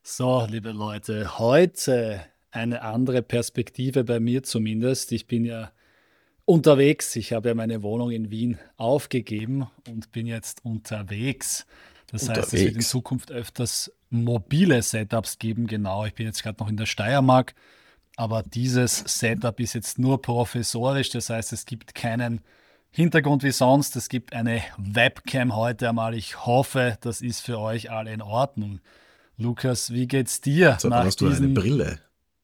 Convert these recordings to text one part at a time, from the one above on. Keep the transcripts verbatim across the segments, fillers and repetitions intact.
So, liebe Leute, heute eine andere Perspektive bei mir zumindest. Ich bin ja unterwegs. Ich habe ja meine Wohnung in Wien aufgegeben und bin jetzt unterwegs. Das heißt, es wird in Unterwegs. Zukunft öfters mobile Setups geben. Genau, ich bin jetzt gerade noch in der Steiermark, aber dieses Setup ist jetzt nur provisorisch. Das heißt, es gibt keinen Hintergrund wie sonst. Es gibt eine Webcam heute einmal. Ich hoffe, das ist für euch alle in Ordnung. Lukas, wie geht's dir So, dann nach hast du eine diesen? Brille.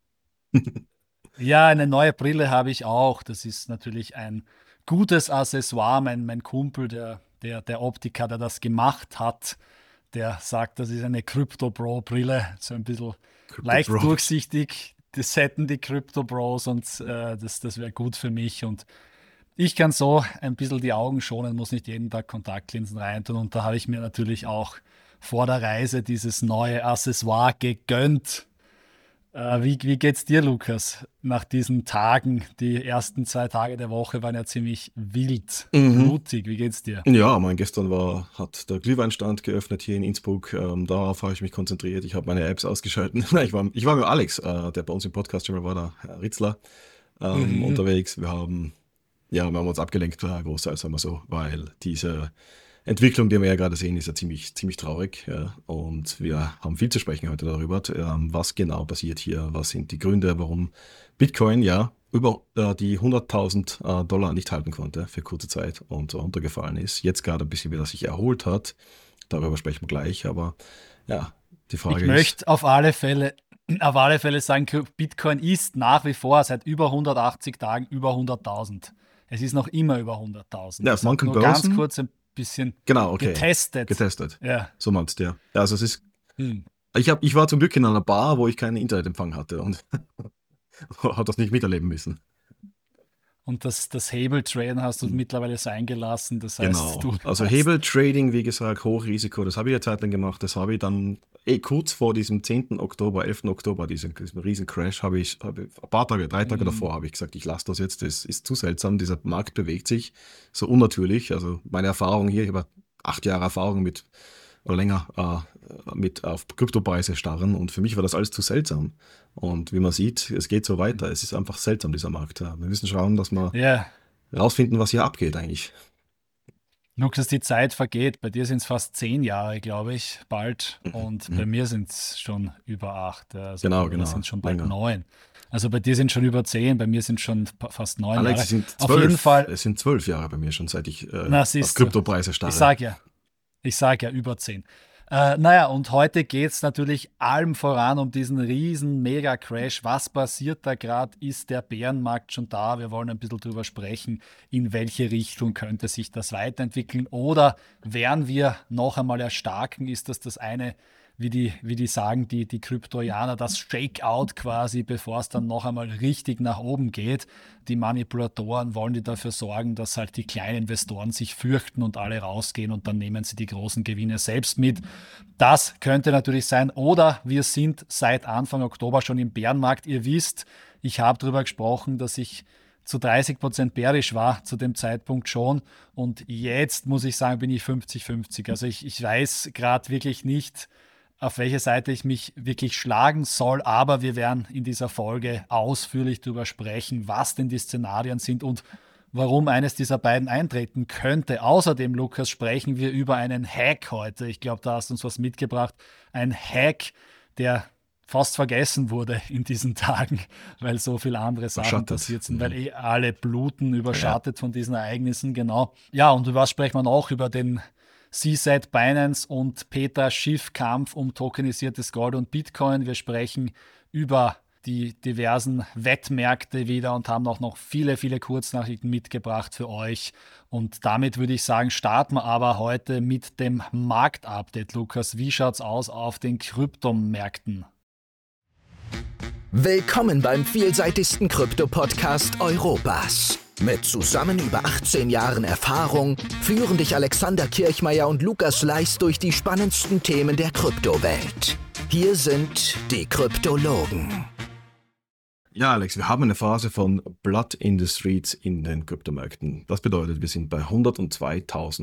Ja, eine neue Brille habe ich auch. Das ist natürlich ein gutes Accessoire. Mein, mein Kumpel, der, der, der Optiker, der das gemacht hat, der sagt, das ist eine Crypto Pro Brille. So ein bisschen Crypto leicht Pro. durchsichtig. Das hätten die Crypto Bros und äh, das, das wäre gut für mich. Und ich kann so ein bisschen die Augen schonen, muss nicht jeden Tag Kontaktlinsen reintun. Und da habe ich mir natürlich auch vor der Reise dieses neue Accessoire gegönnt. Äh, wie, wie geht's dir, Lukas, nach diesen Tagen? Die ersten zwei Tage der Woche waren ja ziemlich wild, Mhm. blutig. Wie geht's dir? Ja, mein gestern war, hat der Glühweinstand geöffnet hier in Innsbruck. Ähm, darauf habe ich mich konzentriert. Ich habe meine Apps ausgeschalten. Nein, ich war, ich war mit Alex, äh, der bei uns im Podcast schon mal war, der Herr Ritzler, ähm, Mhm. unterwegs. Wir haben, ja, wir haben uns abgelenkt, äh, großteils, sagen wir so, weil diese Entwicklung, die wir ja gerade sehen, ist ja ziemlich, ziemlich traurig. Ja. Und wir haben viel zu sprechen heute darüber, ähm, was genau passiert hier, was sind die Gründe, warum Bitcoin ja über äh, die hunderttausend äh, Dollar nicht halten konnte für kurze Zeit und runtergefallen ist. Jetzt gerade ein bisschen wieder sich erholt hat. Darüber sprechen wir gleich. Aber ja, die Ich Frage ist, möchte auf alle Fälle, auf alle Fälle sagen, Bitcoin ist nach wie vor seit über hundertachtzig Tagen über hunderttausend. Es ist noch immer über hunderttausend. ja, auf Es hat manchen nur ganz Börsen, kurz ein bisschen genau, okay, getestet. getestet. Ja. So meinst du, ja. Ja, also es ist, Hm. ich, hab, ich war zum Glück in einer Bar, wo ich keinen Internetempfang hatte und hat das nicht miterleben müssen. Und das, das Hebel-Traden hast du mittlerweile sein gelassen. Das heißt, Genau. du Also hast. Hebeltrading, wie gesagt, Hochrisiko, das habe ich eine Zeit lang gemacht. Das habe ich dann eh kurz vor diesem zehnten Oktober, elften Oktober, diesem, diesem riesen Crash, habe ich, habe ich ein paar Tage, drei Tage Hm. davor, habe ich gesagt, ich lasse das jetzt, das ist zu seltsam, dieser Markt bewegt sich so unnatürlich. Also meine Erfahrung hier, ich habe acht Jahre Erfahrung mit oder länger äh, mit auf Kryptopreise starren und für mich war das alles zu seltsam. Und wie man sieht, es geht so weiter. Es ist einfach seltsam, dieser Markt. Ja. Wir müssen schauen, dass wir Ja, rausfinden, was hier abgeht eigentlich. Lukas, die Zeit vergeht. Bei dir sind es fast zehn Jahre, glaube ich, bald. Mhm. Und bei Mhm. mir sind es schon über acht. ja, Also, Genau, oder sind genau, es schon bald länger. neun. Also bei dir sind schon über zehn, bei mir sind schon pa- fast neun Alex, Jahre. es sind Auf jeden zwölf, Fall, es sind zwölf Jahre bei mir schon, seit ich äh, na auf siehst du, Kryptopreise ich starre. sage ja, ich sage ja über zehn. Äh, naja, und heute geht es natürlich allem voran um diesen riesen Mega-Crash. Was passiert da gerade? Ist der Bärenmarkt schon da? Wir wollen ein bisschen drüber sprechen, in welche Richtung könnte sich das weiterentwickeln? Oder werden wir noch einmal erstarken? Ist das das eine, wie die, wie die sagen, die, die Kryptoianer, das Shakeout quasi, bevor es dann noch einmal richtig nach oben geht? Die Manipulatoren wollen die dafür sorgen, dass halt die kleinen Investoren sich fürchten und alle rausgehen und dann nehmen sie die großen Gewinne selbst mit. Das könnte natürlich sein. Oder wir sind seit Anfang Oktober schon im Bärenmarkt. Ihr wisst, ich habe darüber gesprochen, dass ich zu dreißig Prozent bärisch war zu dem Zeitpunkt schon. Und jetzt muss ich sagen, bin ich fünfzig fünfzig. Also ich, ich weiß gerade wirklich nicht, auf welche Seite ich mich wirklich schlagen soll, aber wir werden in dieser Folge ausführlich darüber sprechen, was denn die Szenarien sind und warum eines dieser beiden eintreten könnte. Außerdem, Lukas, sprechen wir über einen Hack heute. Ich glaube, da hast du uns was mitgebracht. Ein Hack, der fast vergessen wurde in diesen Tagen, weil so viele andere Sachen Verschattet. passiert sind, weil Mhm. eh alle bluten, Ja, überschattet von diesen Ereignissen, genau. Ja, und über was sprechen wir noch? Über den C Z Binance und Peter Schiff Kampf um tokenisiertes Gold und Bitcoin. Wir sprechen über die diversen Wettmärkte wieder und haben auch noch viele, viele Kurznachrichten mitgebracht für euch. Und damit würde ich sagen, starten wir aber heute mit dem Marktupdate. Lukas, wie schaut's aus auf den Kryptomärkten? Willkommen beim vielseitigsten Krypto-Podcast Europas. Mit zusammen über achtzehn Jahren Erfahrung führen dich Alexander Kirchmeier und Lukas Leis durch die spannendsten Themen der Kryptowelt. Hier sind die Kryptologen. ja, Alex, wir haben eine Phase von Blood in the Streets in den Kryptomärkten. Das bedeutet, wir sind bei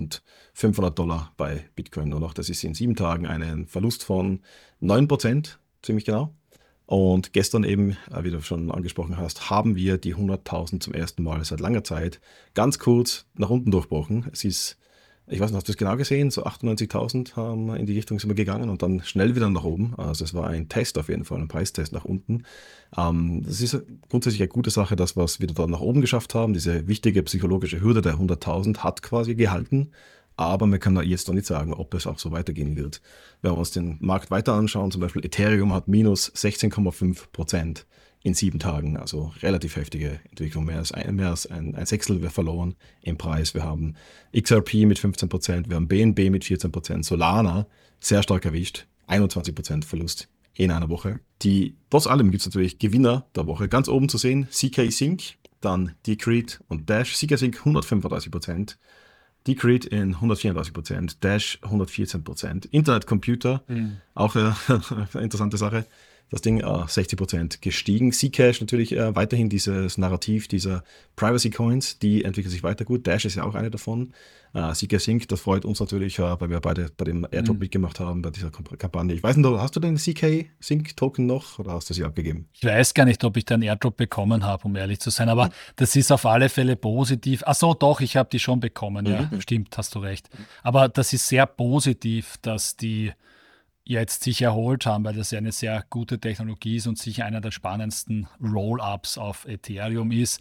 hundertzweitausendfünfhundert Dollar bei Bitcoin nur noch. Das ist in sieben Tagen ein Verlust von neun Prozent. ziemlich genau. Und gestern eben, wie du schon angesprochen hast, haben wir die hunderttausend zum ersten Mal seit langer Zeit ganz kurz nach unten durchbrochen. Es ist, ich weiß nicht, hast du das genau gesehen? So achtundneunzigtausend haben in die Richtung sind wir gegangen und dann schnell wieder nach oben. Also es war ein Test auf jeden Fall, ein Preistest nach unten. Ähm, das ist grundsätzlich eine gute Sache, dass wir es wieder da nach oben geschafft haben. Diese wichtige psychologische Hürde der hunderttausend hat quasi gehalten. Aber man kann da jetzt noch nicht sagen, ob es auch so weitergehen wird. Wenn wir uns den Markt weiter anschauen, zum Beispiel Ethereum hat minus sechzehn Komma fünf Prozent in sieben Tagen, also relativ heftige Entwicklung, mehr als ein, mehr als ein, ein Sechstel wir verloren im Preis. Wir haben X R P mit fünfzehn Prozent, wir haben B N B mit vierzehn Prozent, Solana sehr stark erwischt, einundzwanzig Prozent Verlust in einer Woche. Die, trotz allem gibt es natürlich Gewinner der Woche. Ganz oben zu sehen, C K Sync, dann Decred und Dash. C K Sync hundertfünfunddreißig Prozent. Decred in hundertvierunddreißig Prozent, Dash hundertvierzehn Prozent, Internet Computer, mhm. auch äh, eine interessante Sache, das Ding äh, sechzig Prozent gestiegen. Zcash natürlich äh, weiterhin dieses Narrativ dieser Privacy Coins, die entwickeln sich weiter gut. Dash ist ja auch eine davon. Äh, Zk Sync, das freut uns natürlich, äh, weil wir beide bei dem Airdrop mhm. mitgemacht haben, bei dieser Kampagne. Ich weiß nicht, hast du den Zk Sync Token noch oder hast du sie abgegeben? Ich weiß gar nicht, ob ich den Airdrop bekommen habe, um ehrlich zu sein, aber mhm. das ist auf alle Fälle positiv. Ach so, doch, ich habe die schon bekommen, mhm. ja, stimmt, hast du recht. Aber das ist sehr positiv, dass die jetzt sich erholt haben, weil das ja eine sehr gute Technologie ist und sicher einer der spannendsten Roll-Ups auf Ethereum ist.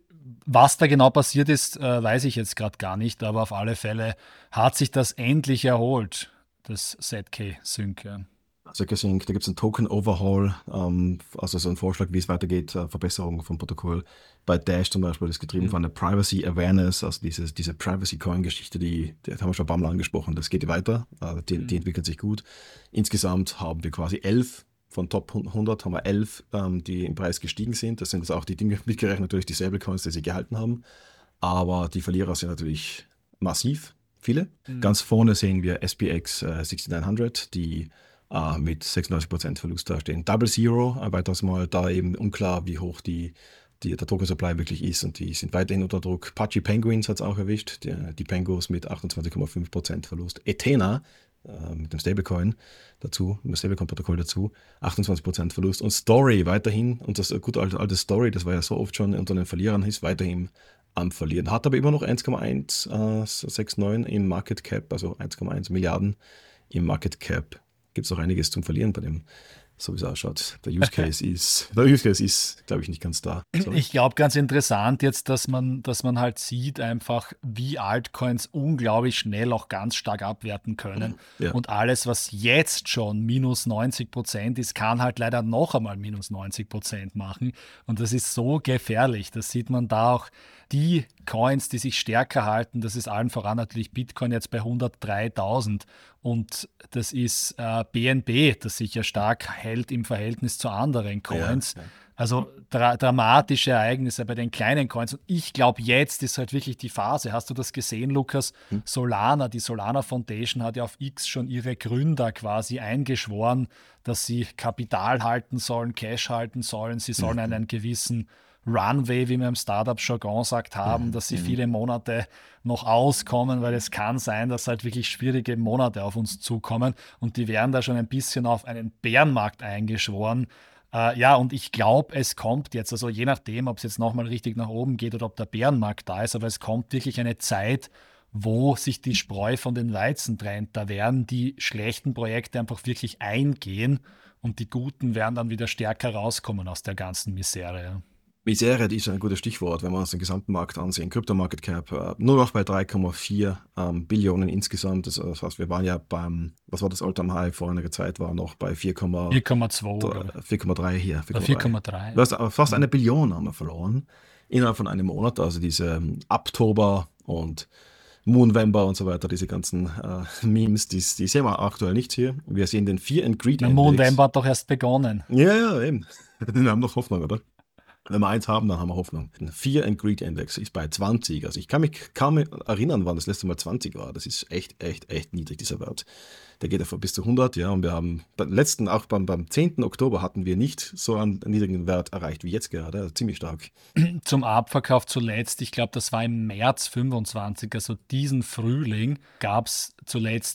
Was da genau passiert ist, äh, weiß ich jetzt gerade gar nicht, aber auf alle Fälle hat sich das endlich erholt, das Z K Sync. Ja. Z K Sync, da gibt es einen Token Overhaul, ähm, also so ein Vorschlag, wie es weitergeht, äh, Verbesserung vom Protokoll. Bei Dash zum Beispiel ist getrieben mhm. von der Privacy Awareness, also dieses, diese Privacy Coin Geschichte, die, die haben wir schon ein paar Mal angesprochen, das geht weiter, äh, die, mhm. die entwickelt sich gut. Insgesamt haben wir quasi elf von Top hundert, haben wir elf, ähm, die im Preis gestiegen sind. Das sind jetzt auch die Dinge mitgerechnet, natürlich die Stablecoins, die sie gehalten haben. Aber die Verlierer sind natürlich massiv, viele. Mhm. Ganz vorne sehen wir S P X äh, sixty-nine-hundred, die Uh, mit sechsundneunzig Prozent Verlust dastehen. Double Zero, ein weiteres Mal, da eben unklar, wie hoch die, die, der Token Supply wirklich ist und die sind weiterhin unter Druck. Pudgy Penguins hat es auch erwischt, die, die Pengos mit achtundzwanzig Komma fünf Prozent Verlust. Ethena äh, mit dem Stablecoin dazu, mit dem Stablecoin-Protokoll dazu, achtundzwanzig Prozent Verlust. Und Story weiterhin, und das gute alte, alte Story, das war ja so oft schon unter den Verlierern, ist weiterhin am Verlieren. Hat aber immer noch eins Komma eins sechs neun im Market Cap, also eins Komma eins Milliarden im Market Cap. Gibt es noch einiges zum Verlieren bei dem, so wie es ausschaut. Der Use Case ist, der Use Case ist, glaube ich, nicht ganz da. Sorry. Ich glaube, ganz interessant jetzt, dass man, dass man halt sieht einfach, wie Altcoins unglaublich schnell auch ganz stark abwerten können. Ja. Und alles, was jetzt schon minus neunzig Prozent ist, kann halt leider noch einmal minus neunzig Prozent machen. Und das ist so gefährlich. Das sieht man da auch. Die Coins, die sich stärker halten, das ist allen voran natürlich Bitcoin jetzt bei hundertdreitausend und das ist äh, B N B, das sich ja stark hält im Verhältnis zu anderen Coins. Ja, ja. Also dra- dramatische Ereignisse bei den kleinen Coins. Und ich glaube, jetzt ist halt wirklich die Phase. Hast du das gesehen, Lukas? Hm. Solana, die Solana Foundation hat ja auf X schon ihre Gründer quasi eingeschworen, dass sie Kapital halten sollen, Cash halten sollen. Sie sollen mhm. einen gewissen Runway, wie wir im Startup-Jargon sagt haben, mhm. dass sie viele Monate noch auskommen, weil es kann sein, dass halt wirklich schwierige Monate auf uns zukommen und die werden da schon ein bisschen auf einen Bärenmarkt eingeschworen. Äh, ja, und ich glaube, es kommt jetzt, also je nachdem, ob es jetzt nochmal richtig nach oben geht oder ob der Bärenmarkt da ist, aber es kommt wirklich eine Zeit, wo sich die Spreu von den Weizen trennt. Da werden die schlechten Projekte einfach wirklich eingehen und die guten werden dann wieder stärker rauskommen aus der ganzen Misere. Misere, die ist ein gutes Stichwort, wenn wir uns den gesamten Markt ansehen. Crypto Market Cap äh, nur noch bei drei Komma vier ähm, Billionen insgesamt. Das, das heißt, wir waren ja beim, was war das All-Time High vor einiger Zeit, war noch bei vier Komma zwei, vier Komma drei hier. vier Komma drei. Du hast aber fast eine Billion haben wir verloren innerhalb von einem Monat. Also diese Uptober und Moonvember und so weiter, diese ganzen äh, Memes, die, die sehen wir aktuell nicht hier. Wir sehen den Fear and Greed Index. Moonvember hat doch erst begonnen. Ja, ja, eben. Wir haben noch Hoffnung, oder? Wenn wir eins haben, dann haben wir Hoffnung. Der Fear and Greed Index ist bei zwanzig. Also ich kann mich kaum erinnern, wann das letzte Mal zwanzig war. Das ist echt, echt, echt niedrig, dieser Wert. Der geht einfach bis zu hundert. Ja, und wir haben beim letzten, auch beim, beim zehnten Oktober hatten wir nicht so einen niedrigen Wert erreicht wie jetzt gerade. Also ziemlich stark. Zum Abverkauf zuletzt, ich glaube, das war im März fünfundzwanzig, also diesen Frühling, gab es zuletzt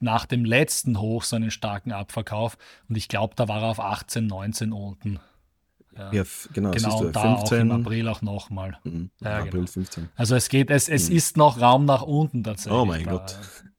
nach dem letzten Hoch so einen starken Abverkauf und ich glaube, da war er auf achtzehn, neunzehn unten. Ja. Ja, genau, Genau, siehst du, und da fünfzehn, auch im April auch nochmal. mhm, Ja, April genau. fünfzehn. Also es geht, es, es Mhm. ist noch Raum nach unten tatsächlich. Oh mein da. Gott.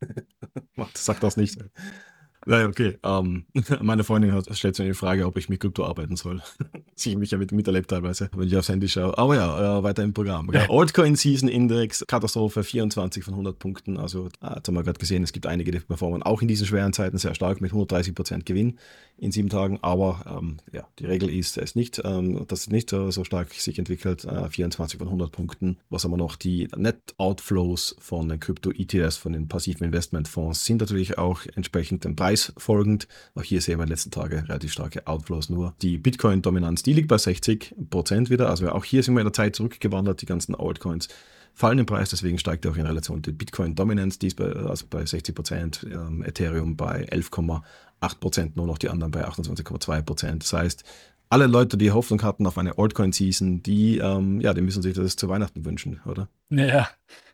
Sag das nicht. Naja, okay. Ähm, meine Freundin hat, stellt mir die Frage, ob ich mit Krypto arbeiten soll. Sie mich ja mit, miterlebt teilweise, wenn ich aufs Handy schaue. Aber ja, äh, weiter im Programm. Ja, Altcoin Season Index, Katastrophe, vierundzwanzig von hundert Punkten. Also, äh, jetzt haben wir gerade gesehen, es gibt einige, die performen auch in diesen schweren Zeiten sehr stark mit hundertdreißig Prozent Gewinn in sieben Tagen. Aber ähm, ja, die Regel ist, es nicht, ähm, dass es nicht äh, so stark sich entwickelt. Äh, vierundzwanzig von hundert Punkten. Was haben wir noch? Die Net Outflows von den Krypto-E T Fs, von den passiven Investmentfonds, sind natürlich auch entsprechend dem Preis folgend. Auch hier sehen wir in den letzten Tagen relativ starke Outflows nur. Die Bitcoin-Dominanz, die liegt bei sechzig Prozent wieder. Also auch hier sind wir in der Zeit zurückgewandert. Die ganzen Altcoins fallen im Preis, deswegen steigt auch in Relation die Bitcoin-Dominanz, die ist bei, also bei sechzig Prozent, ähm, Ethereum bei elf Komma acht Prozent, nur noch die anderen bei achtundzwanzig Komma zwei Prozent. Das heißt, alle Leute, die Hoffnung hatten auf eine Altcoin-Season, die, ähm, ja, die müssen sich das zu Weihnachten wünschen, oder? Ja,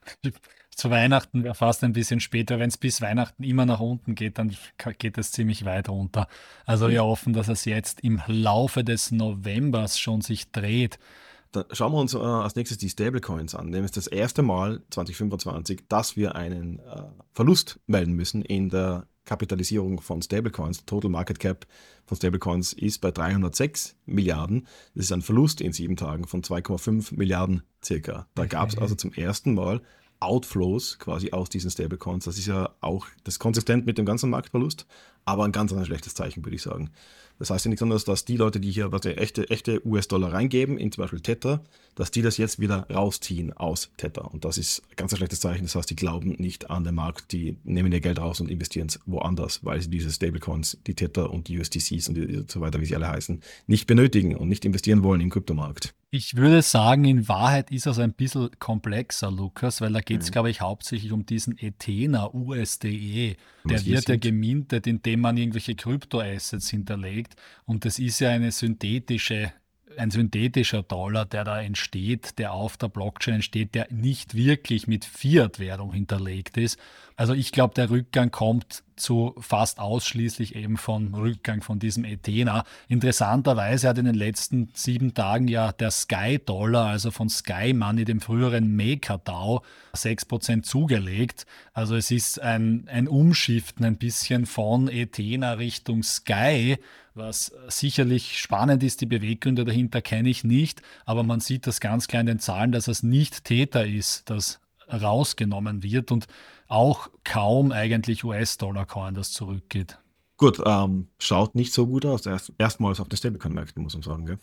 zu Weihnachten wäre fast ein bisschen später. Wenn es bis Weihnachten immer nach unten geht, dann ka- geht es ziemlich weit runter. Also wir hoffen, dass es jetzt im Laufe des Novembers schon sich dreht. Dann schauen wir uns äh, als nächstes die Stablecoins an. Nämlich das erste Mal zwanzig fünfundzwanzig, dass wir einen äh, Verlust melden müssen in der Kapitalisierung von Stablecoins. Total Market Cap von Stablecoins ist bei dreihundertsechs Milliarden. Das ist ein Verlust in sieben Tagen von zwei Komma fünf Milliarden circa. Da gab es also zum ersten Mal Outflows quasi aus diesen Stablecoins. Das ist ja auch das ist konsistent mit dem ganzen Marktverlust, aber ein ganz, ganz schlechtes Zeichen, würde ich sagen. Das heißt ja nichts anderes, dass die Leute, die hier was echte, echte U S-Dollar reingeben, in zum Beispiel Tether, dass die das jetzt wieder rausziehen aus Tether. Und das ist ein ganz schlechtes Zeichen. Das heißt, die glauben nicht an den Markt, die nehmen ihr Geld raus und investieren es woanders, weil sie diese Stablecoins, die Tether und die U S D Cs und die, so weiter, wie sie alle heißen, nicht benötigen und nicht investieren wollen im Kryptomarkt. Ich würde sagen, in Wahrheit ist es ein bisschen komplexer, Lukas, weil da geht es, Mhm. glaube ich, hauptsächlich um diesen Ethena U S D E. Der Was wir wird ja sind. gemintet, indem man irgendwelche Kryptoassets hinterlegt. Und das ist ja eine synthetische, ein synthetischer Dollar, der da entsteht, der auf der Blockchain entsteht, der nicht wirklich mit Fiat-Währung hinterlegt ist. Also ich glaube, der Rückgang kommt zu fast ausschließlich eben vom Rückgang von diesem Ethena. Interessanterweise hat in den letzten sieben Tagen ja der Sky-Dollar, also von Sky Money, dem früheren MakerDAO, sechs Prozent zugelegt. Also es ist ein, ein Umschiften ein bisschen von Ethena Richtung Sky, was sicherlich spannend ist. Die Beweggründe dahinter kenne ich nicht, aber man sieht das ganz klar in den Zahlen, dass es nicht Tether ist, das rausgenommen wird und auch kaum eigentlich U S-Dollar-Coin, das zurückgeht. Gut, ähm, schaut nicht so gut aus. Erst, erstmals auf den Stablecoin-Märkten, muss man sagen. Gell?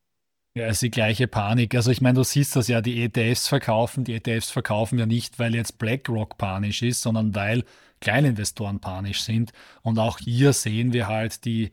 Ja, ist die gleiche Panik. Also ich meine, du siehst das ja, die E T Fs verkaufen. Die E T Fs verkaufen ja nicht, weil jetzt BlackRock panisch ist, sondern weil Kleininvestoren panisch sind. Und auch hier sehen wir halt die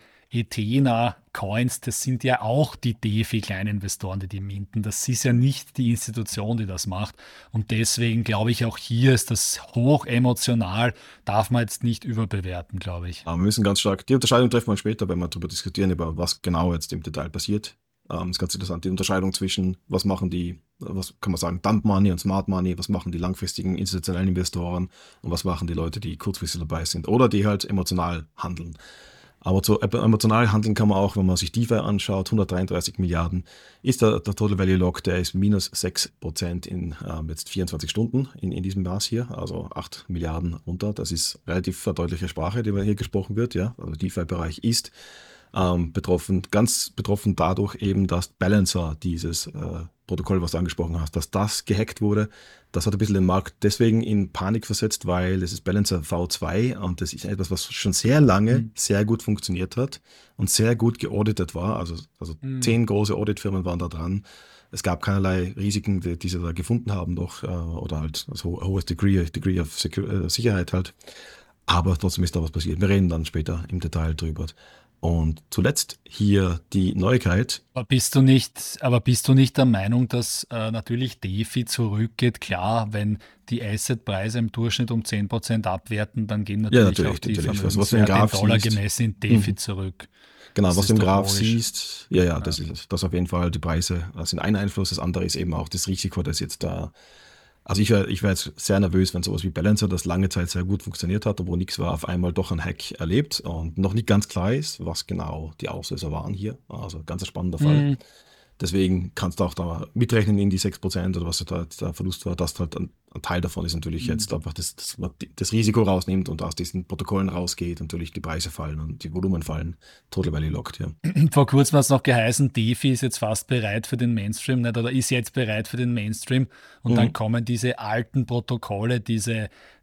Ethena-Coins, das sind ja auch die DeFi-Kleininvestoren, die die minten. Das ist ja nicht die Institution, die das macht. Und deswegen glaube ich, auch hier ist das hoch emotional, darf man jetzt nicht überbewerten, glaube ich. Aber wir müssen ganz stark, die Unterscheidung treffen wir später, wenn wir darüber diskutieren, über was genau jetzt im Detail passiert. Ähm, das ist ganz interessant, die Unterscheidung zwischen, was machen die, was kann man sagen, Dump Money und Smart Money, was machen die langfristigen institutionellen Investoren und was machen die Leute, die kurzfristig dabei sind oder die halt emotional handeln. Aber zu emotional handeln kann man auch, wenn man sich DeFi anschaut, hundertdreiunddreißig Milliarden ist der, der Total Value Lock, der ist minus sechs Prozent in ähm, jetzt vierundzwanzig Stunden in, in diesem Maß hier, also acht Milliarden runter. Das ist relativ verdeutliche Sprache, die hier gesprochen wird. Ja? Also DeFi-Bereich ist ähm, betroffen, ganz betroffen dadurch eben, dass Balancer, dieses äh, Protokoll, was du angesprochen hast, dass das gehackt wurde. Das hat ein bisschen den Markt deswegen in Panik versetzt, weil es ist Balancer V zwei und das ist etwas, was schon sehr lange mhm. sehr gut funktioniert hat und sehr gut geauditet war. Also, also mhm. zehn große Auditfirmen waren da dran. Es gab keinerlei Risiken, die, die sie da gefunden haben noch, äh, oder halt ein also hohes Degree, Degree of Secure, äh, Sicherheit halt. Aber trotzdem ist da was passiert. Wir reden dann später im Detail drüber. Und zuletzt hier die Neuigkeit. Aber bist du nicht, aber bist du nicht der Meinung, dass äh, natürlich DeFi zurückgeht? Klar, wenn die Assetpreise im Durchschnitt um zehn Prozent abwerten, dann gehen natürlich, ja, natürlich auch die natürlich. Vermögenswerte in Dollar gemessen in DeFi mhm. zurück. Genau, das was du im Graph logisch. siehst, ja, ja, das ja. ist das auf jeden Fall, die Preise sind ein Einfluss. Das andere ist eben auch das Risiko, das jetzt da Also ich wäre ich wär jetzt sehr nervös, wenn sowas wie Balancer, das lange Zeit sehr gut funktioniert hat, obwohl nichts war, auf einmal doch ein Hack erlebt und noch nicht ganz klar ist, was genau die Auslöser waren hier. Also ganz ein spannender Fall. Mhm. Deswegen kannst du auch da mitrechnen in die sechs Prozent oder was da der Verlust war. Das halt ein, ein Teil davon ist natürlich Mhm. jetzt einfach, dass, dass man das Risiko rausnimmt und aus diesen Protokollen rausgeht, natürlich die Preise fallen und die Volumen fallen. Total value locked, ja. Vor kurzem hat es noch geheißen, DeFi ist jetzt fast bereit für den Mainstream, nicht? Oder ist jetzt bereit für den Mainstream. Und dann Mhm. kommen diese alten Protokolle, diese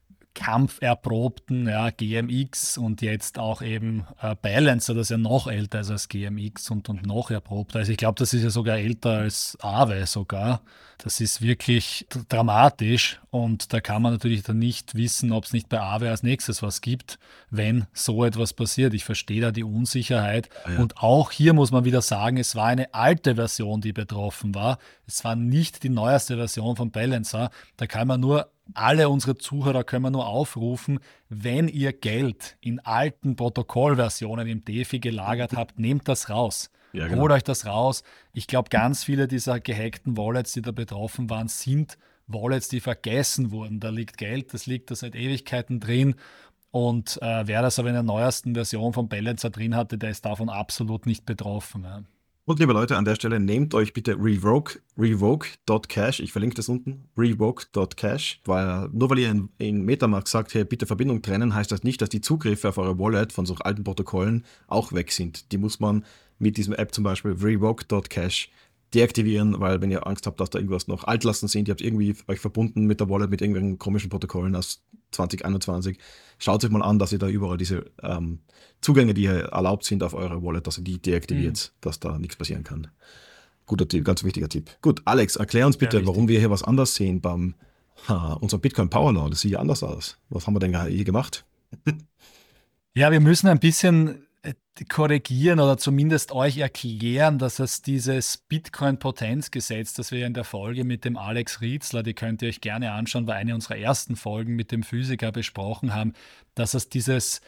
kampferprobten, ja, G M X und jetzt auch eben äh, Balancer, das ist ja noch älter ist als G M X und, und noch erprobter. Also ich glaube, das ist ja sogar älter als Aave sogar. Das ist wirklich d- dramatisch und da kann man natürlich dann nicht wissen, ob es nicht bei Aave als nächstes was gibt, wenn so etwas passiert. Ich verstehe da die Unsicherheit Ah, ja. und auch hier muss man wieder sagen, es war eine alte Version, die betroffen war. Es war nicht die neueste Version von Balancer. Da kann man nur alle unsere Zuhörer können wir nur aufrufen, wenn ihr Geld in alten Protokollversionen im DeFi gelagert habt, nehmt das raus. Ja, genau. Holt euch das raus. Ich glaube, ganz viele dieser gehackten Wallets, die da betroffen waren, sind Wallets, die vergessen wurden. Da liegt Geld, das liegt da seit Ewigkeiten drin. Und äh, wer das aber in der neuesten Version von Balancer drin hatte, der ist davon absolut nicht betroffen. Ja. Und liebe Leute, an der Stelle nehmt euch bitte Revoke, revoke Punkt cash, ich verlinke das unten, revoke Punkt cash, weil nur weil ihr in, in Metamask sagt, hey, bitte Verbindung trennen, heißt das nicht, dass die Zugriffe auf eure Wallet von so alten Protokollen auch weg sind. Die muss man mit diesem App zum Beispiel revoke Punkt cash deaktivieren, weil wenn ihr Angst habt, dass da irgendwas noch Altlasten sind, ihr habt irgendwie euch verbunden mit der Wallet mit irgendwelchen komischen Protokollen aus zwanzig einundzwanzig, schaut euch mal an, dass ihr da überall diese ähm, Zugänge, die hier erlaubt sind auf eure Wallet, dass ihr die deaktiviert, mhm. dass da nichts passieren kann. Guter Tipp, ganz wichtiger Tipp. Gut, Alex, erklär uns bitte, warum wir hier was anders sehen beim ha, unserem Bitcoin Power Law. Das sieht ja anders aus. Was haben wir denn hier gemacht? Ja, wir müssen ein bisschen korrigieren oder zumindest euch erklären, dass es dieses Bitcoin-Potenzgesetz, das wir in der Folge mit dem Alex Rietzler, die könnt ihr euch gerne anschauen, war eine unserer ersten Folgen mit dem Physiker besprochen haben, dass es dieses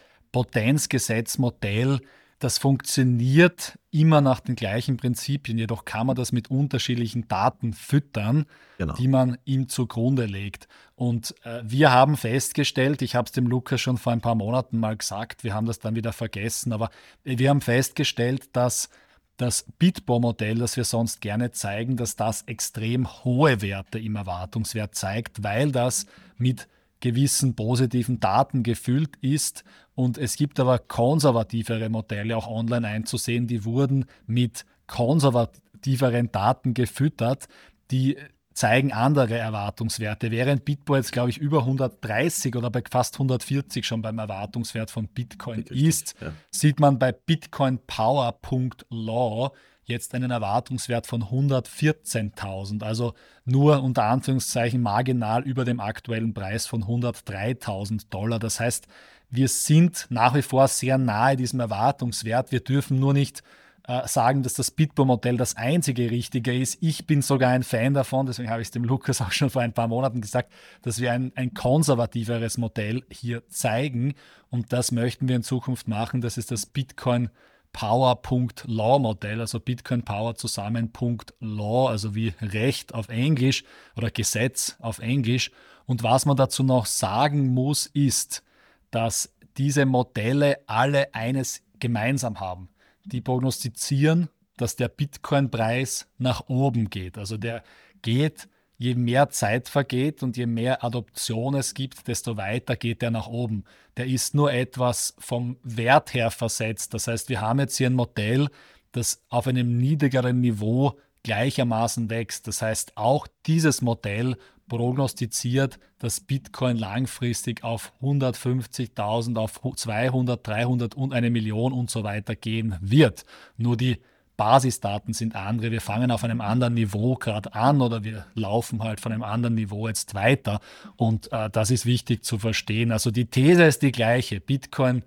Potenzgesetzmodell, das funktioniert immer nach den gleichen Prinzipien, jedoch kann man das mit unterschiedlichen Daten füttern, genau. die man ihm zugrunde legt. Und äh, wir haben festgestellt, ich habe es dem Lukas schon vor ein paar Monaten mal gesagt, wir haben das dann wieder vergessen, aber wir haben festgestellt, dass das Bitbo-Modell, das wir sonst gerne zeigen, dass das extrem hohe Werte im Erwartungswert zeigt, weil das mit gewissen positiven Daten gefüllt ist. Und es gibt aber konservativere Modelle auch online einzusehen, die wurden mit konservativeren Daten gefüttert, die zeigen andere Erwartungswerte. Während Bitbo jetzt, glaube ich, über hundertdreißig oder bei fast hundertvierzig schon beim Erwartungswert von Bitcoin Richtig, ist, ja. sieht man bei bitcoin power Punkt law jetzt einen Erwartungswert von hundertvierzehntausend, also nur unter Anführungszeichen marginal über dem aktuellen Preis von hundertdreitausend Dollar. Das heißt, wir sind nach wie vor sehr nahe diesem Erwartungswert. Wir dürfen nur nicht äh, sagen, dass das Bitbo-Modell das einzige Richtige ist. Ich bin sogar ein Fan davon, deswegen habe ich es dem Lukas auch schon vor ein paar Monaten gesagt, dass wir ein, ein konservativeres Modell hier zeigen und das möchten wir in Zukunft machen. Das ist das Bitcoin Power Punkt law Modell, also Bitcoin Power zusammen Punkt Law, also wie Recht auf Englisch oder Gesetz auf Englisch. Und was man dazu noch sagen muss, ist, dass diese Modelle alle eines gemeinsam haben. Die prognostizieren, dass der Bitcoin-Preis nach oben geht. Also der geht, je mehr Zeit vergeht und je mehr Adoption es gibt, desto weiter geht der nach oben. Der ist nur etwas vom Wert her versetzt. Das heißt, wir haben jetzt hier ein Modell, das auf einem niedrigeren Niveau gleichermaßen wächst. Das heißt, auch dieses Modell prognostiziert, dass Bitcoin langfristig auf hundertfünfzigtausend, auf zweihundert, dreihundert und eine Million und so weiter gehen wird. Nur die Basisdaten sind andere. Wir fangen auf einem anderen Niveau gerade an oder wir laufen halt von einem anderen Niveau jetzt weiter. Und äh, das ist wichtig zu verstehen. Also die These ist die gleiche. Bitcoin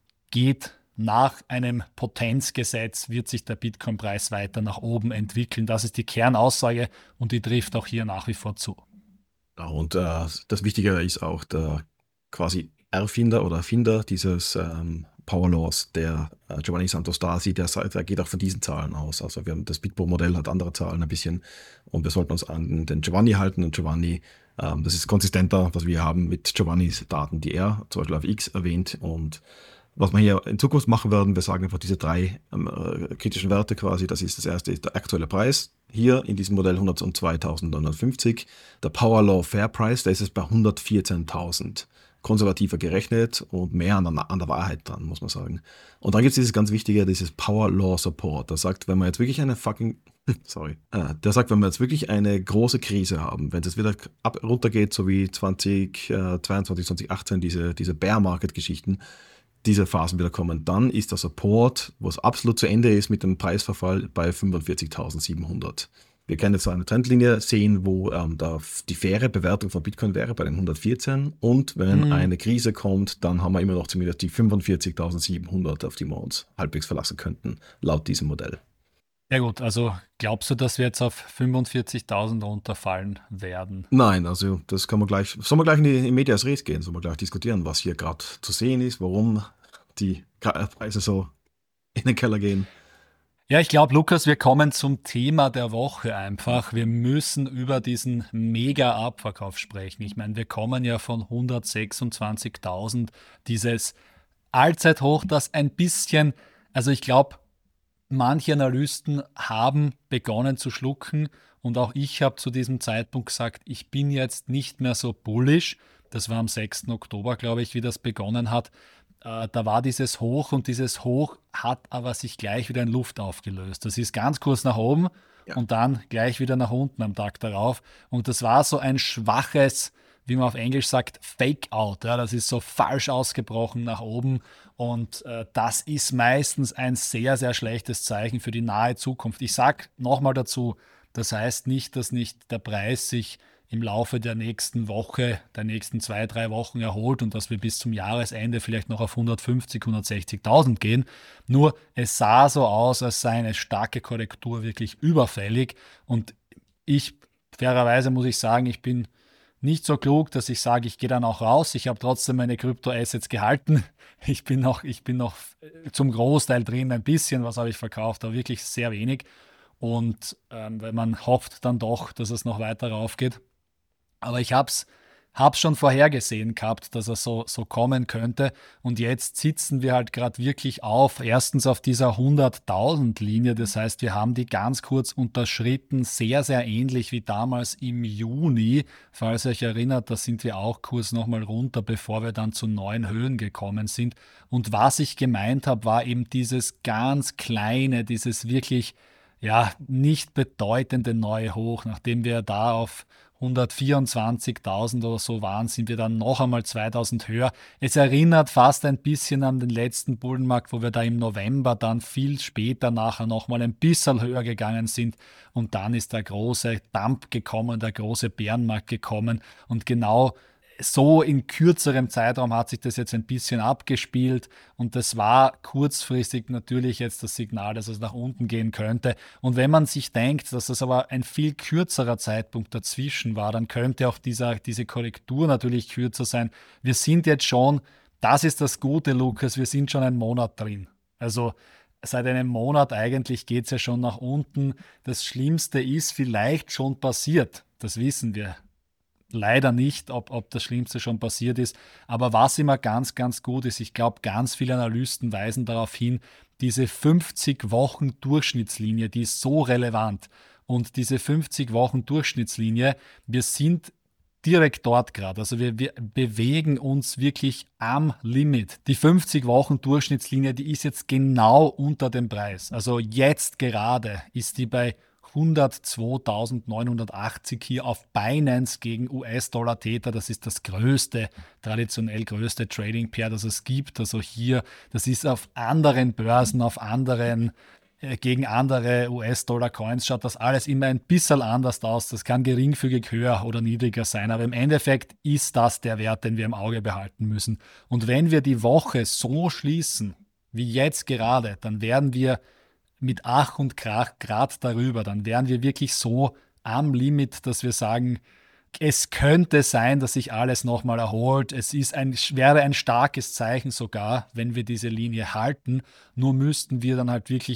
geht nach einem Potenzgesetz, wird sich der Bitcoin-Preis weiter nach oben entwickeln. Das ist die Kernaussage und die trifft auch hier nach wie vor zu. Und äh, das Wichtige ist auch der quasi Erfinder oder Erfinder dieses ähm, Power Laws, der äh, Giovanni Santos Darsi, der, der geht auch von diesen Zahlen aus. Also wir haben das Bitbo-Modell hat andere Zahlen ein bisschen und wir sollten uns an den Giovanni halten und Giovanni Ähm, das ist konsistenter, was wir haben mit Giovannis Daten, die er zum Beispiel auf X erwähnt. Und was wir hier in Zukunft machen werden, wir sagen einfach diese drei ähm, äh, kritischen Werte quasi. Das ist das erste, ist der aktuelle Preis. Hier in diesem Modell hundertzweitausendneunhundertfünfzig. Der Power Law Fair Price, da ist es bei hundertvierzehntausend. Konservativer gerechnet und mehr an der, an der Wahrheit dran, muss man sagen. Und dann gibt es dieses ganz wichtige, dieses Power Law Support. Das sagt, wenn man jetzt wirklich eine fucking, sorry, äh, der sagt, wenn wir jetzt wirklich eine große Krise haben, wenn es jetzt wieder ab, runtergeht, so wie zwanzig zweiundzwanzig, zwanzig achtzehn, diese, diese Bear Market Geschichten, diese Phasen wieder kommen, dann ist der Support, wo es absolut zu Ende ist mit dem Preisverfall, bei fünfundvierzigtausendsiebenhundert. Wir können jetzt so eine Trendlinie sehen, wo ähm, da die faire Bewertung von Bitcoin wäre bei den hundertvierzehn. Und wenn mhm. eine Krise kommt, dann haben wir immer noch zumindest die fünfundvierzigtausendsiebenhundert, auf die wir uns halbwegs verlassen könnten, laut diesem Modell. Ja gut, also glaubst du, dass wir jetzt auf fünfundvierzigtausend runterfallen werden? Nein, also das kann man gleich, sollen wir gleich in die in Medias Res gehen, sollen wir gleich diskutieren, was hier gerade zu sehen ist, warum die Preise so in den Keller gehen. Ja, ich glaube, Lukas, wir kommen zum Thema der Woche einfach. Wir müssen über diesen Mega-Abverkauf sprechen. Ich meine, wir kommen ja von hundertsechsundzwanzigtausend, dieses Allzeithoch, das ein bisschen, also ich glaube, manche Analysten haben begonnen zu schlucken und auch ich habe zu diesem Zeitpunkt gesagt, ich bin jetzt nicht mehr so bullish. Das war am sechsten Oktober, glaube ich, wie das begonnen hat. Äh, da war dieses Hoch und dieses Hoch hat aber sich gleich wieder in Luft aufgelöst. Das ist ganz kurz nach oben ja. und dann gleich wieder nach unten am Tag darauf. Und das war so ein schwaches, wie man auf Englisch sagt, Fake-out. Ja, das ist so falsch ausgebrochen nach oben und äh, das ist meistens ein sehr, sehr schlechtes Zeichen für die nahe Zukunft. Ich sage nochmal dazu, das heißt nicht, dass nicht der Preis sich im Laufe der nächsten Woche, der nächsten zwei, drei Wochen erholt und dass wir bis zum Jahresende vielleicht noch auf hundertfünfzig, hundertsechzigtausend gehen. Nur es sah so aus, als sei eine starke Korrektur wirklich überfällig und ich, fairerweise muss ich sagen, ich bin nicht so klug, dass ich sage, ich gehe dann auch raus. Ich habe trotzdem meine Kryptoassets gehalten. Ich bin noch, ich bin noch zum Großteil drin, ein bisschen, was habe ich verkauft, aber wirklich sehr wenig. Und ähm, wenn man hofft dann doch, dass es noch weiter raufgeht. Aber ich habe es hab's schon vorhergesehen gehabt, dass er so, so kommen könnte. Und jetzt sitzen wir halt gerade wirklich auf, erstens auf dieser hunderttausend-Linie. Das heißt, wir haben die ganz kurz unterschritten, sehr, sehr ähnlich wie damals im Juni. Falls ihr euch erinnert, da sind wir auch kurz nochmal runter, bevor wir dann zu neuen Höhen gekommen sind. Und was ich gemeint habe, war eben dieses ganz kleine, dieses wirklich ja, nicht bedeutende neue Hoch, nachdem wir da auf hundertvierundzwanzigtausend oder so waren, sind wir dann noch einmal zweitausend höher. Es erinnert fast ein bisschen an den letzten Bullenmarkt, wo wir da im November dann viel später nachher noch mal ein bisschen höher gegangen sind und dann ist der große Dump gekommen, der große Bärenmarkt gekommen und genau so in kürzerem Zeitraum hat sich das jetzt ein bisschen abgespielt und das war kurzfristig natürlich jetzt das Signal, dass es nach unten gehen könnte. Und wenn man sich denkt, dass das aber ein viel kürzerer Zeitpunkt dazwischen war, dann könnte auch dieser, diese Korrektur natürlich kürzer sein. Wir sind jetzt schon, das ist das Gute, Lukas, wir sind schon einen Monat drin. Also seit einem Monat eigentlich geht es ja schon nach unten. Das Schlimmste ist vielleicht schon passiert, das wissen wir. Leider nicht, ob, ob das Schlimmste schon passiert ist. Aber was immer ganz, ganz gut ist, ich glaube, ganz viele Analysten weisen darauf hin, diese fünfzig Wochen Durchschnittslinie, die ist so relevant. Und diese fünfzig Wochen Durchschnittslinie, wir sind direkt dort gerade. Also wir, wir bewegen uns wirklich am Limit. Die fünfzig Wochen Durchschnittslinie, die ist jetzt genau unter dem Preis. Also jetzt gerade ist die bei hundertzweitausendneunhundertachtzig hier auf Binance gegen U S-Dollar Theta. Das ist das größte, traditionell größte Trading Pair, das es gibt. Also hier, das ist auf anderen Börsen, auf anderen, äh, gegen andere U S-Dollar Coins, schaut das alles immer ein bisschen anders aus. Das kann geringfügig höher oder niedriger sein. Aber im Endeffekt ist das der Wert, den wir im Auge behalten müssen. Und wenn wir die Woche so schließen, wie jetzt gerade, dann werden wir mit Ach und Krach grad darüber, dann wären wir wirklich so am Limit, dass wir sagen, es könnte sein, dass sich alles nochmal erholt. Es ist ein, wäre ein starkes Zeichen sogar, wenn wir diese Linie halten. Nur müssten wir dann halt wirklich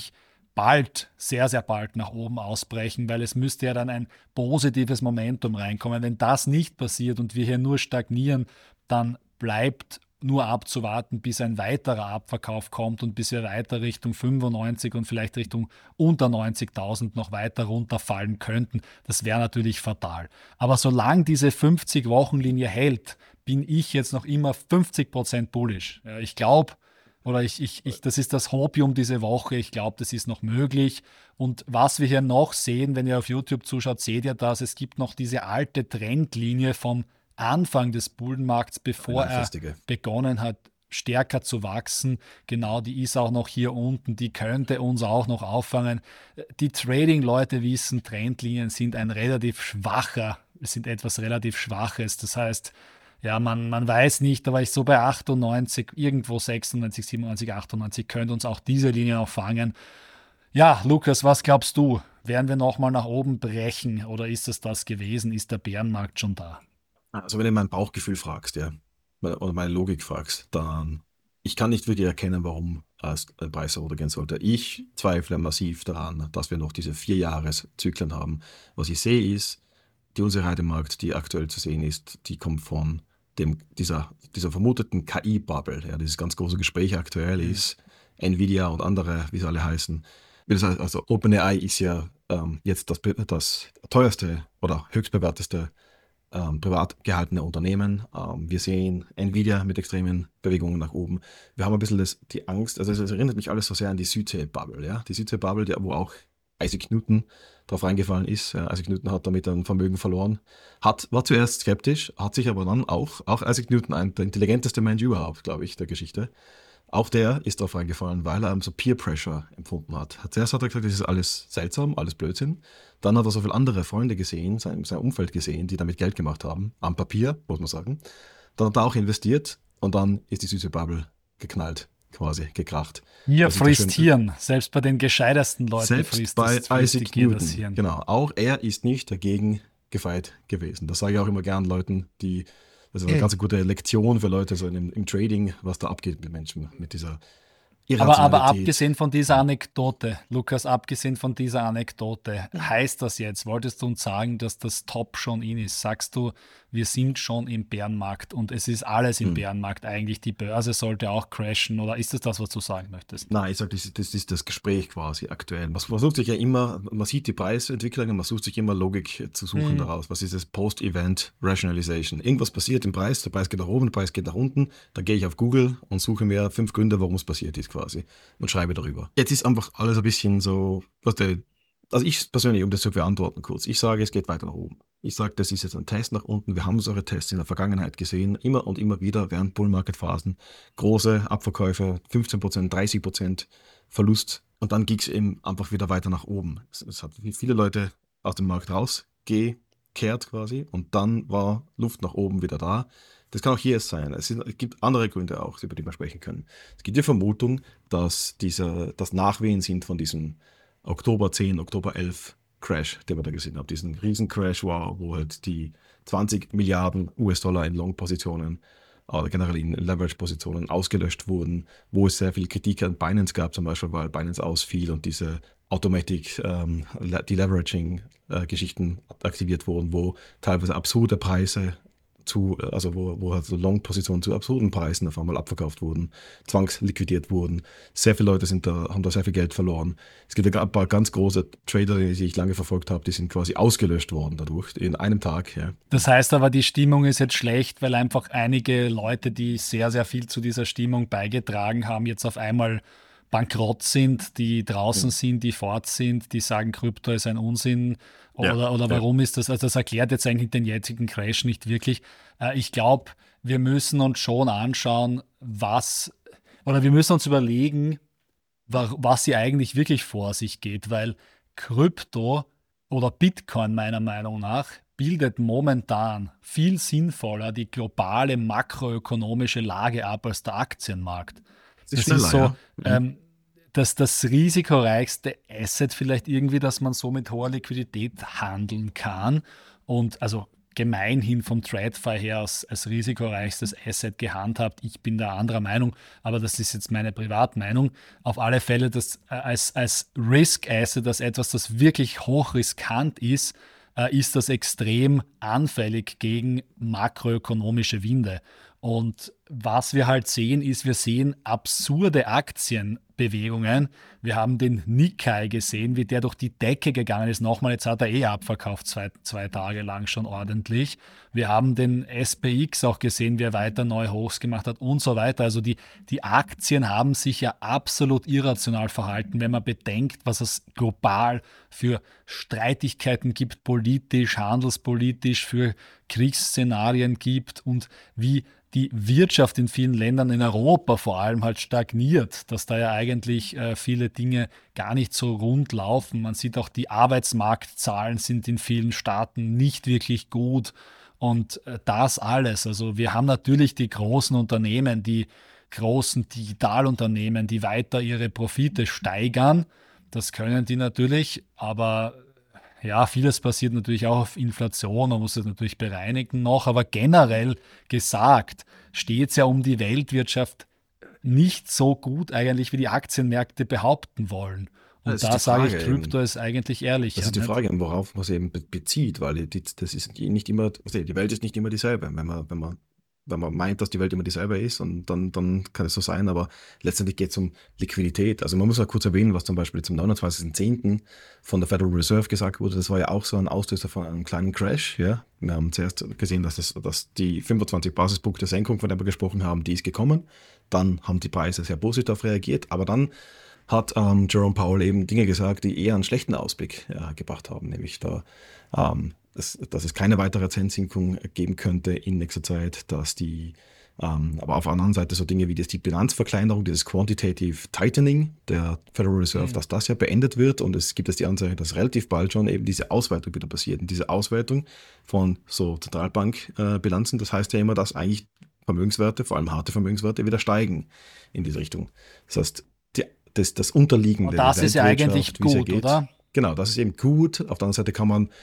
bald, sehr, sehr bald nach oben ausbrechen, weil es müsste ja dann ein positives Momentum reinkommen. Wenn das nicht passiert und wir hier nur stagnieren, dann bleibt nur abzuwarten, bis ein weiterer Abverkauf kommt und bis wir weiter Richtung fünfundneunzig und vielleicht Richtung unter neunzigtausend noch weiter runterfallen könnten. Das wäre natürlich fatal. Aber solange diese fünfzig-Wochen-Linie hält, bin ich jetzt noch immer fünfzig Prozent bullish. Ja, ich glaube, oder ich, ich, ich, das ist das Hopium diese Woche, ich glaube, das ist noch möglich. Und was wir hier noch sehen, wenn ihr auf YouTube zuschaut, seht ihr das, es gibt noch diese alte Trendlinie vom Anfang des Bullenmarkts, bevor er begonnen hat, stärker zu wachsen. Genau, die ist auch noch hier unten, die könnte uns auch noch auffangen. Die Trading-Leute wissen, Trendlinien sind ein relativ schwacher, sind etwas relativ Schwaches. Das heißt, ja, man, man weiß nicht, da war ich so bei achtundneunzig, irgendwo sechsundneunzig, siebenundneunzig, achtundneunzig, könnte uns auch diese Linie noch fangen. Ja, Lukas, was glaubst du? Werden wir nochmal nach oben brechen oder ist es das gewesen? Ist der Bärenmarkt schon da? Also wenn du mein Bauchgefühl fragst, ja, oder meine Logik fragst, dann, ich kann nicht wirklich erkennen, warum ein Preis runtergehen sollte. Ich zweifle massiv daran, dass wir noch diese Vier-Jahres-Zyklen haben. Was ich sehe ist, die Unsicherheit im Markt, die aktuell zu sehen ist, die kommt von dem, dieser, dieser vermuteten K I-Bubble. Ja, dieses ganz große Gespräch aktuell ist, Nvidia und andere, wie sie alle heißen. Also OpenAI ist ja ähm, jetzt das, das teuerste oder höchstbewerteste Ähm, privat gehaltene Unternehmen. Ähm, wir sehen Nvidia mit extremen Bewegungen nach oben. Wir haben ein bisschen das, die Angst, also es erinnert mich alles so sehr an die Südsee-Bubble. Ja? Die Südsee-Bubble, wo auch Isaac Newton drauf reingefallen ist. Ja, Isaac Newton hat damit ein Vermögen verloren. Hat, war zuerst skeptisch, hat sich aber dann auch, auch Isaac Newton, ein, der intelligenteste Mensch überhaupt, glaube ich, der Geschichte, auch der ist drauf reingefallen, weil er so Peer Pressure empfunden hat. Zuerst hat er gesagt, das ist alles seltsam, alles Blödsinn. Dann hat er so viele andere Freunde gesehen, sein, sein Umfeld gesehen, die damit Geld gemacht haben. Am Papier, muss man sagen. Dann hat er auch investiert und dann ist die süße Bubble geknallt, quasi gekracht. Hier frisst Hirn. Selbst bei den gescheitesten Leuten selbst frisst bei das, frisst Isaac die Newton. das Hirn. Genau. Auch er ist nicht dagegen gefeit gewesen. Das sage ich auch immer gern Leuten, die das ist eine ganz gute Lektion für Leute so im, im Trading, was da abgeht mit Menschen, mit dieser Aber, aber abgesehen von dieser Anekdote, Lukas, abgesehen von dieser Anekdote, heißt das jetzt, wolltest du uns sagen, dass das Top schon in ist? Sagst du, wir sind schon im Bärenmarkt und es ist alles im hm. Bärenmarkt eigentlich, die Börse sollte auch crashen oder ist das das, was du sagen möchtest? Nein, ich sage, das, das ist das Gespräch quasi aktuell. Man versucht sich ja immer, man sieht die Preisentwicklungen, man sucht sich immer Logik zu suchen hm. daraus. Was ist das Post-Event Rationalization? Irgendwas passiert im Preis, der Preis geht nach oben, der Preis geht nach unten, dann gehe ich auf Google und suche mir fünf Gründe, warum es passiert ist quasi und schreibe darüber. Jetzt ist einfach alles ein bisschen so, was der, also ich persönlich, um das zu beantworten kurz, ich sage, es geht weiter nach oben. Ich sage, das ist jetzt ein Test nach unten. Wir haben solche Tests in der Vergangenheit gesehen, immer und immer wieder während Bull-Market-Phasen. Große Abverkäufe, fünfzehn Prozent, dreißig Prozent Verlust und dann ging es eben einfach wieder weiter nach oben. Es, es hat viele Leute aus dem Markt rausgekehrt quasi und dann war Luft nach oben wieder da. Das kann auch hier sein. Es, sind, es gibt andere Gründe auch, über die wir sprechen können. Es gibt die Vermutung, dass diese, das Nachwehen sind von diesem Oktober zehn, Oktober elf Crash, den wir da gesehen haben. Diesen Riesen-Crash, wow, wo halt die zwanzig Milliarden U S-Dollar in Long-Positionen oder generell in Leverage-Positionen ausgelöscht wurden, wo es sehr viel Kritik an Binance gab, zum Beispiel, weil Binance ausfiel und diese Automatic ähm, Deleveraging-Geschichten äh, aktiviert wurden, wo teilweise absurde Preise zu, also wo, wo halt so Long-Positionen zu absurden Preisen auf einmal abverkauft wurden, zwangsliquidiert wurden. Sehr viele Leute sind da, haben da sehr viel Geld verloren. Es gibt ein paar ganz große Trader, die ich lange verfolgt habe, die sind quasi ausgelöscht worden dadurch, in einem Tag. Ja. Das heißt aber, die Stimmung ist jetzt schlecht, weil einfach einige Leute, die sehr, sehr viel zu dieser Stimmung beigetragen haben, jetzt auf einmal bankrott sind, die draußen ja. sind, die fort sind, die sagen, Krypto ist ein Unsinn oder, ja. oder warum ja. ist das, also das erklärt jetzt eigentlich den jetzigen Crash nicht wirklich. Äh, ich glaube, wir müssen uns schon anschauen, was, oder wir müssen uns überlegen, was hier eigentlich wirklich vor sich geht, weil Krypto oder Bitcoin meiner Meinung nach bildet momentan viel sinnvoller die globale makroökonomische Lage ab als der Aktienmarkt. Das ist so ja. ähm, das, das risikoreichste Asset vielleicht irgendwie, dass man so mit hoher Liquidität handeln kann. Und also gemeinhin vom TradFi her als, als risikoreichstes Asset gehandhabt. Ich bin da anderer Meinung, aber das ist jetzt meine Privatmeinung. Auf alle Fälle das äh, als, als Risk-Asset, als etwas, das wirklich hochriskant ist, äh, ist das extrem anfällig gegen makroökonomische Winde. Und was wir halt sehen, ist, wir sehen absurde Aktienbewegungen. Wir haben den Nikkei gesehen, wie der durch die Decke gegangen ist. Nochmal, jetzt hat er eh abverkauft, zwei, zwei Tage lang schon ordentlich. Wir haben den S P X auch gesehen, wie er weiter neue Hochs gemacht hat und so weiter. Also die, die Aktien haben sich ja absolut irrational verhalten, wenn man bedenkt, was es global für Streitigkeiten gibt, politisch, handelspolitisch, für Kriegsszenarien gibt und wie die Wirtschaft in vielen Ländern, in Europa vor allem, halt stagniert, dass da ja eigentlich äh, viele Dinge gar nicht so rund laufen. Man sieht auch, die Arbeitsmarktzahlen sind in vielen Staaten nicht wirklich gut und äh, das alles. Also wir haben natürlich die großen Unternehmen, die großen Digitalunternehmen, die weiter ihre Profite steigern. Das können die natürlich, aber ja, vieles basiert natürlich auch auf Inflation, man muss es natürlich bereinigen noch, aber generell gesagt steht es ja um die Weltwirtschaft nicht so gut eigentlich, wie die Aktienmärkte behaupten wollen. Und da sage ich, Krypto ist eigentlich ehrlich. Das ist die Frage, worauf man es eben bezieht, weil die, das ist nicht immer, die Welt ist nicht immer dieselbe. Wenn man, wenn man wenn man meint, dass die Welt immer dieselbe ist, und dann, dann kann es so sein, aber letztendlich geht es um Liquidität. Also man muss auch kurz erwähnen, was zum Beispiel zum neunundzwanzigsten zehnten von der Federal Reserve gesagt wurde, das war ja auch so ein Auslöser von einem kleinen Crash. Ja? Wir haben zuerst gesehen, dass, das, dass die fünfundzwanzig Basispunkte Senkung, von der wir gesprochen haben, die ist gekommen. Dann haben die Preise sehr positiv darauf reagiert, aber dann hat ähm, Jerome Powell eben Dinge gesagt, die eher einen schlechten Ausblick ja, gebracht haben, nämlich da ähm, Dass, dass es keine weitere Zinssenkung geben könnte in nächster Zeit, dass die, ähm, aber auf der anderen Seite so Dinge wie das, die Bilanzverkleinerung, dieses Quantitative Tightening der Federal Reserve, mhm. dass das ja beendet wird, und es gibt jetzt die Anzeige, dass relativ bald schon eben diese Ausweitung wieder passiert. Und diese Ausweitung von so Zentralbankbilanzen, äh, das heißt ja immer, dass eigentlich Vermögenswerte, vor allem harte Vermögenswerte, wieder steigen in diese Richtung. Das heißt, die, das, das Unterliegende. Und das ist ja eigentlich gut, geht, oder? Genau, das ist eben gut. Auf der anderen Seite kann man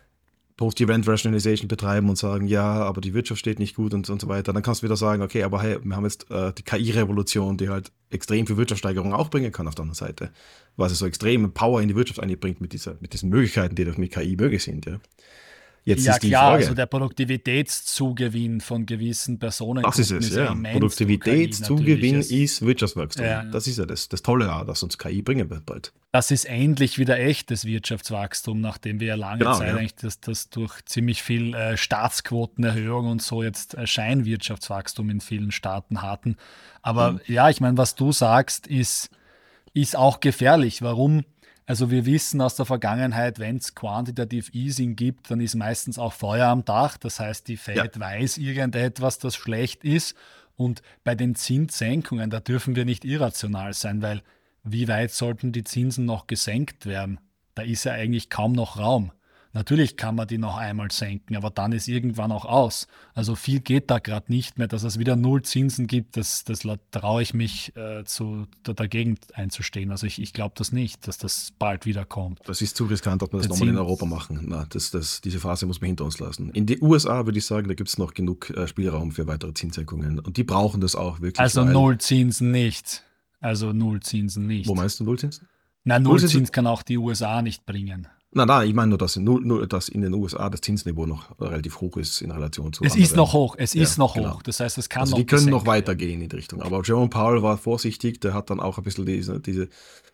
Post-Event-Rationalization betreiben und sagen, ja, aber die Wirtschaft steht nicht gut und, und so weiter. Dann kannst du wieder sagen, okay, aber hey, wir haben jetzt äh, die K I-Revolution, die halt extrem viel Wirtschaftssteigerung auch bringen kann auf der anderen Seite. Was es so extreme Power in die Wirtschaft einbringt mit, dieser, mit diesen Möglichkeiten, die durch mit K I möglich sind. Ja, jetzt ja ist die klar, Frage, also der Produktivitätszugewinn von gewissen Personen. Das ist es, ja. Produktivitätszugewinn ist Wirtschaftswachstum. Ja. Das ist ja das, das Tolle, das uns K I bringen wird bald. Das ist endlich wieder echtes Wirtschaftswachstum, nachdem wir ja lange genau, Zeit ja. eigentlich das, das durch ziemlich viel äh, Staatsquotenerhöhung und so jetzt äh, Scheinwirtschaftswachstum in vielen Staaten hatten. Aber mhm. ja, ich meine, was du sagst, ist, ist auch gefährlich. Warum? Also wir wissen aus der Vergangenheit, wenn es Quantitative Easing gibt, dann ist meistens auch Feuer am Dach. Das heißt, die Fed ja. weiß irgendetwas, das schlecht ist. Und bei den Zinssenkungen, da dürfen wir nicht irrational sein, weil wie weit sollten die Zinsen noch gesenkt werden? Da ist ja eigentlich kaum noch Raum. Natürlich kann man die noch einmal senken, aber dann ist irgendwann auch aus. Also viel geht da gerade nicht mehr. Dass es wieder null Zinsen gibt, das, das traue ich mich äh, zu, da, dagegen einzustehen. Also ich, ich glaube das nicht, dass das bald wieder kommt. Das ist zu riskant, ob wir das nochmal in Europa machen. Na, das, das, diese Phase muss man hinter uns lassen. In den U S A würde ich sagen, da gibt es noch genug äh, Spielraum für weitere Zinssenkungen. Und die brauchen das auch wirklich. Also null Zinsen nicht. Also null Zinsen nicht. Wo meinst du null Zinsen? Nein, null Zins kann auch die U S A nicht bringen. Nein, nein, ich meine nur, dass in, nur, dass in den U S A das Zinsniveau noch relativ hoch ist in Relation zu Es anderen. ist noch hoch, es ja, ist noch genau. hoch. Das heißt, es kann also noch die können noch weitergehen in die Richtung. Aber Jerome Powell war vorsichtig, der hat dann auch ein bisschen diese, diese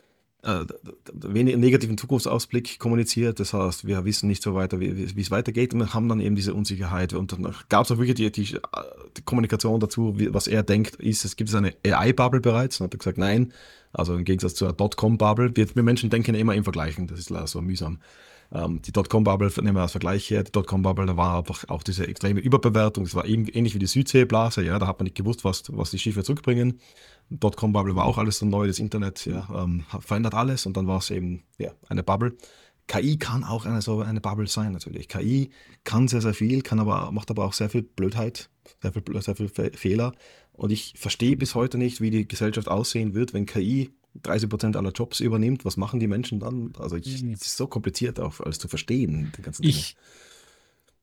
äh, wenig negativen Zukunftsausblick kommuniziert. Das heißt, wir wissen nicht so weiter, wie, wie es weitergeht, und wir haben dann eben diese Unsicherheit. Und dann gab es auch wirklich die, die, die Kommunikation dazu, wie, was er denkt, ist, es gibt eine A I-Bubble bereits. Und hat er gesagt, nein. Also im Gegensatz zur Dotcom-Bubble. Wir, wir Menschen denken immer im Vergleichen, das ist leider so mühsam. Ähm, die Dotcom-Bubble, nehmen wir als Vergleich her, die Dotcom-Bubble, da war einfach auch diese extreme Überbewertung, das war ähnlich wie die Südseeblase, ja, da hat man nicht gewusst, was, was die Schiffe zurückbringen. Dotcom-Bubble war auch alles so neu, das Internet ja, ähm, verändert alles, und dann war es eben ja, eine Bubble. K I kann auch eine, so eine Bubble sein natürlich. K I kann sehr, sehr viel, kann aber, macht aber auch sehr viel Blödheit, sehr viel, sehr viel Fe- Fehler. Und ich verstehe bis heute nicht, wie die Gesellschaft aussehen wird, wenn K I dreißig Prozent aller Jobs übernimmt. Was machen die Menschen dann? Also ich, es ist so kompliziert auch alles zu verstehen, die ganzen Dinge. Ich,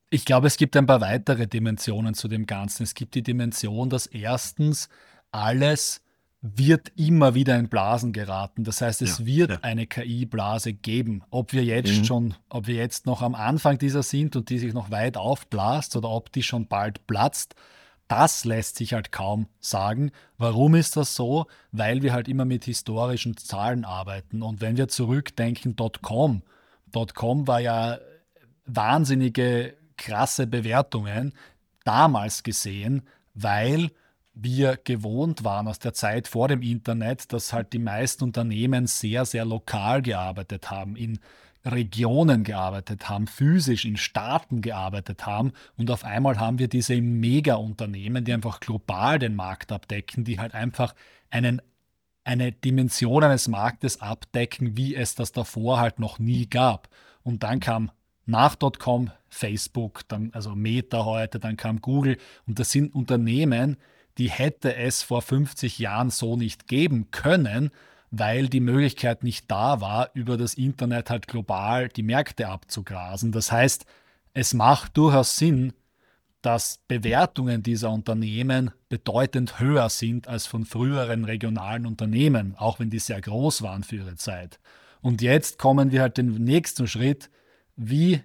Ich glaube, es gibt ein paar weitere Dimensionen zu dem Ganzen. Es gibt die Dimension, dass erstens alles wird immer wieder in Blasen geraten. Das heißt, Ja, es wird ja. eine K I-Blase geben. Ob wir jetzt Mhm. schon, ob wir jetzt noch am Anfang dieser sind und die sich noch weit aufblasst oder ob die schon bald platzt, das lässt sich halt kaum sagen. Warum ist das so? Weil wir halt immer mit historischen Zahlen arbeiten. Und wenn wir zurückdenken, .com, .com war ja wahnsinnige, krasse Bewertungen damals gesehen, weil wir gewohnt waren aus der Zeit vor dem Internet, dass halt die meisten Unternehmen sehr, sehr lokal gearbeitet haben, in Regionen gearbeitet haben, physisch in Staaten gearbeitet haben und auf einmal haben wir diese Mega-Unternehmen, die einfach global den Markt abdecken, die halt einfach einen, eine Dimension eines Marktes abdecken, wie es das davor halt noch nie gab. Und dann kam nach .com Facebook, dann also Meta heute, dann kam Google und das sind Unternehmen, die hätte es vor fünfzig Jahren so nicht geben können, weil die Möglichkeit nicht da war, über das Internet halt global die Märkte abzugrasen. Das heißt, es macht durchaus Sinn, dass Bewertungen dieser Unternehmen bedeutend höher sind als von früheren regionalen Unternehmen, auch wenn die sehr groß waren für ihre Zeit. Und jetzt kommen wir halt den nächsten Schritt, wie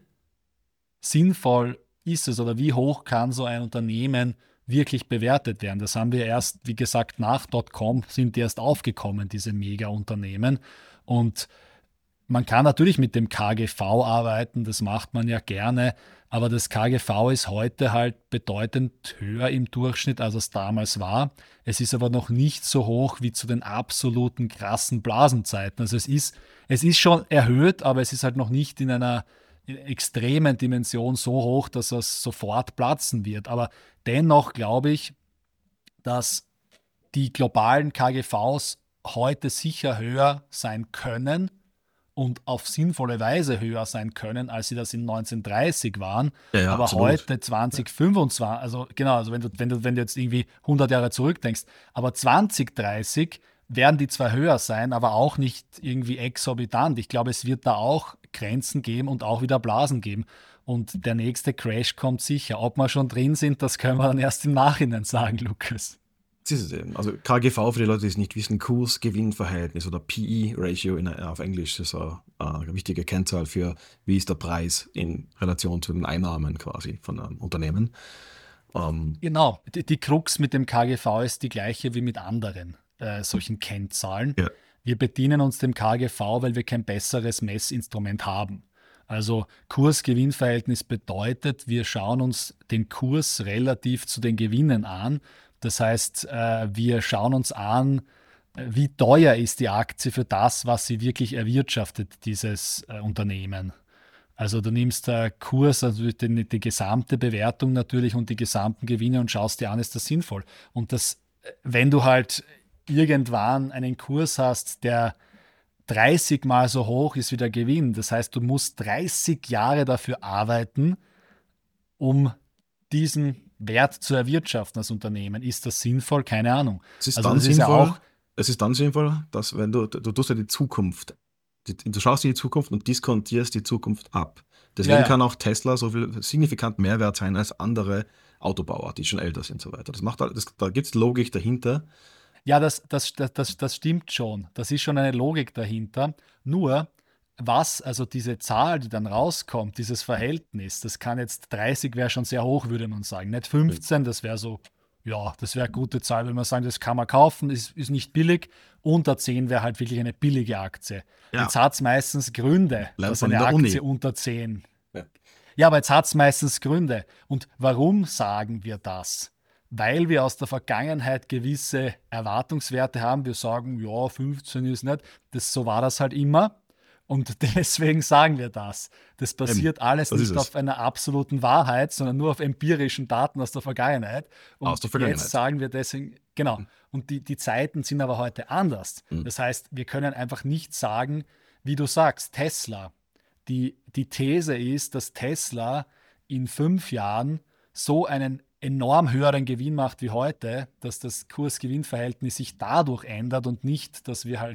sinnvoll ist es oder wie hoch kann so ein Unternehmen wirklich bewertet werden. Das haben wir erst, wie gesagt, nach .com sind die erst aufgekommen, diese Mega-Unternehmen. Und man kann natürlich mit dem K G V arbeiten, das macht man ja gerne, aber das K G V ist heute halt bedeutend höher im Durchschnitt, als es damals war. Es ist aber noch nicht so hoch wie zu den absoluten krassen Blasenzeiten. Also es ist, es ist schon erhöht, aber es ist halt noch nicht in einer extremen Dimension so hoch, dass es sofort platzen wird. Aber dennoch glaube ich, dass die globalen K G Vs heute sicher höher sein können und auf sinnvolle Weise höher sein können, als sie das in neunzehnhundertdreißig waren. Ja, ja, Aber absolut. heute zwanzig fünfundzwanzig, also genau, also wenn du, wenn du, wenn du jetzt irgendwie hundert Jahre zurückdenkst, aber zwanzig dreißig werden die zwar höher sein, aber auch nicht irgendwie exorbitant. Ich glaube, es wird da auch Grenzen geben und auch wieder Blasen geben. Und der nächste Crash kommt sicher. Ob wir schon drin sind, das können wir dann erst im Nachhinein sagen, Lukas. Das ist es eben. Also K G V, für die Leute, die es nicht wissen, Kurs-Gewinn-Verhältnis oder P E-Ratio in, auf Englisch, das ist eine, eine wichtige Kennzahl für, wie ist der Preis in Relation zu den Einnahmen quasi von einem Unternehmen. Ähm, Genau, die, die Krux mit dem K G V ist die gleiche wie mit anderen äh, solchen Kennzahlen. ja. Wir bedienen uns dem K G V, weil wir kein besseres Messinstrument haben. Also Kurs-Gewinn-Verhältnis bedeutet, wir schauen uns den Kurs relativ zu den Gewinnen an. Das heißt, äh, wir schauen uns an, äh, wie teuer ist die Aktie für das, was sie wirklich erwirtschaftet, dieses äh, Unternehmen. Also du nimmst der Kurs, also die, die gesamte Bewertung natürlich und die gesamten Gewinne und schaust dir an, ist das sinnvoll. Und das, äh, wenn du halt irgendwann einen Kurs hast, der dreißig Mal so hoch ist wie der Gewinn, das heißt, du musst dreißig Jahre dafür arbeiten, um diesen Wert zu erwirtschaften als Unternehmen. Ist das sinnvoll? Keine Ahnung. Es ist Also dann das ist ja sinnvoll, auch, es ist dann sinnvoll, dass wenn du, du tust ja die Zukunft, die, du schaust in die Zukunft und diskontierst die Zukunft ab. Deswegen ja, ja. kann auch Tesla so viel signifikant mehr wert sein als andere Autobauer, die schon älter sind und so weiter. Das macht, das, da gibt es Logik dahinter. Ja, das, das, das, das, das stimmt schon. Das ist schon eine Logik dahinter. Nur, was, also diese Zahl, die dann rauskommt, dieses Verhältnis, das kann jetzt dreißig wäre schon sehr hoch, würde man sagen. Nicht fünfzehn, das wäre so, ja, das wäre eine gute Zahl, wenn man sagen, das kann man kaufen, ist, ist nicht billig. Unter zehn wäre halt wirklich eine billige Aktie. Ja. Jetzt hat es meistens Gründe, Lernt dass man in eine der Uni. Aktie unter zehn. Ja. Ja, aber jetzt hat es meistens Gründe. Und warum sagen wir das? Weil wir aus der Vergangenheit gewisse Erwartungswerte haben. Wir sagen, ja, fünfzehn ist nicht. Das, so war das halt immer. Und deswegen sagen wir das. Das basiert alles das ist nicht es. auf einer absoluten Wahrheit, sondern nur auf empirischen Daten aus der Vergangenheit. Und Aus der Vergangenheit. jetzt sagen wir deswegen, genau. Und die, die Zeiten sind aber heute anders. Mhm. Das heißt, wir können einfach nicht sagen, wie du sagst, Tesla. Die, die These ist, dass Tesla in fünf Jahren so einen enorm höheren Gewinn macht wie heute, dass das Kurs-Gewinn-Verhältnis sich dadurch ändert und nicht, dass wir halt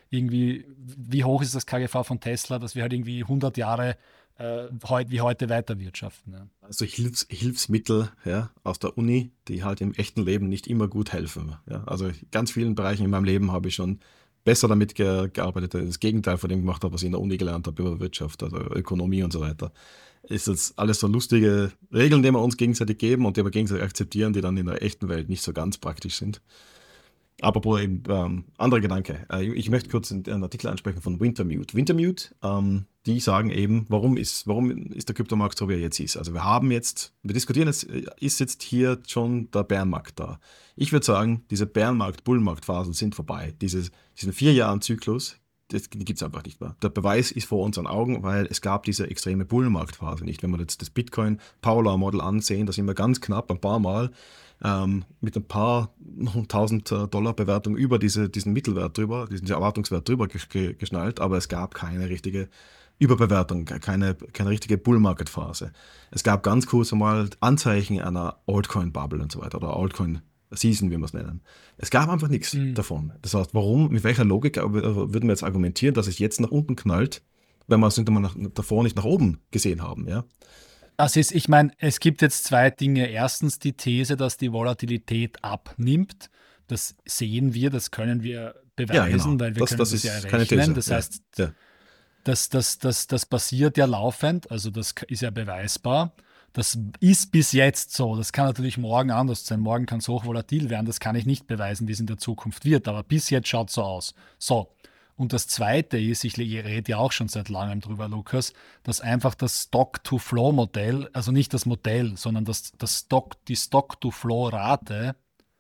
irgendwie, wie hoch ist das K G V von Tesla, dass wir halt irgendwie hundert Jahre äh, heut, wie heute weiterwirtschaften. Ja. Also Hilfs Hilfsmittel ja, aus der Uni, die halt im echten Leben nicht immer gut helfen. Ja. Also in ganz vielen Bereichen in meinem Leben habe ich schon besser damit ge gearbeitet, das Gegenteil von dem gemacht habe, was ich in der Uni gelernt habe über Wirtschaft, also Ökonomie und so weiter. Ist das alles so lustige Regeln, die wir uns gegenseitig geben und die wir gegenseitig akzeptieren, die dann in der echten Welt nicht so ganz praktisch sind. Apropos eben, ähm, anderer Gedanke. Äh, ich möchte kurz einen Artikel ansprechen von Wintermute. Wintermute, ähm, die sagen eben, warum ist, warum ist der Kryptomarkt so, wie er jetzt ist. Also wir haben jetzt, wir diskutieren jetzt, ist jetzt hier schon der Bärenmarkt da. Ich würde sagen, diese Bärenmarkt-Bullenmarkt-Phasen sind vorbei. Dieses, diesen vier Jahren Zyklus, das, die gibt es einfach nicht mehr. Der Beweis ist vor unseren Augen, weil es gab diese extreme Bullenmarktphase nicht. Wenn wir jetzt das Bitcoin-Power-Model ansehen, da sind wir ganz knapp ein paar Mal ähm, mit ein paar tausend Dollar Bewertung über diese, diesen Mittelwert drüber, diesen Erwartungswert drüber ge geschnallt, aber es gab keine richtige Überbewertung, keine, keine richtige Bull-Market-Phase. Es gab ganz kurz einmal Anzeichen einer Altcoin-Bubble und so weiter oder Altcoin Season, wie wir es nennen. Es gab einfach nichts mhm. davon. Das heißt, warum, mit welcher Logik würden wir jetzt argumentieren, dass es jetzt nach unten knallt, wenn wir es nach, davor nicht nach oben gesehen haben, ja? Das ist, ich meine, es gibt jetzt zwei Dinge. Erstens die These, dass die Volatilität abnimmt. Das sehen wir, das können wir beweisen, ja, genau. weil wir das, können das, das ja errechnen. Das heißt, ja. Ja. Das, das, das, das passiert ja laufend, also das ist ja beweisbar. Das ist bis jetzt so. Das kann natürlich morgen anders sein. Morgen kann es hochvolatil werden. Das kann ich nicht beweisen, wie es in der Zukunft wird. Aber bis jetzt schaut es so aus. So. Und das Zweite ist, ich rede ja auch schon seit langem drüber, Lukas, dass einfach das Stock-to-Flow-Modell, also nicht das Modell, sondern das, das Stock, die Stock-to-Flow-Rate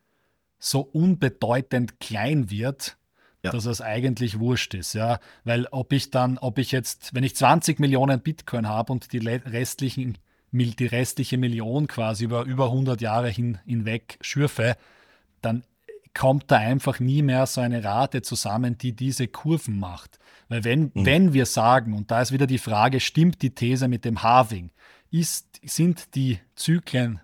so unbedeutend klein wird, ja. dass es eigentlich wurscht ist. Ja? Weil ob ich dann, ob ich jetzt, wenn ich zwanzig Millionen Bitcoin habe und die restlichen die restliche Million quasi über, über hundert Jahre hin, hinweg schürfe, dann kommt da einfach nie mehr so eine Rate zusammen, die diese Kurven macht. Weil wenn, mhm. wenn wir sagen, und da ist wieder die Frage, stimmt die These mit dem Halving, ist, sind die Zyklen,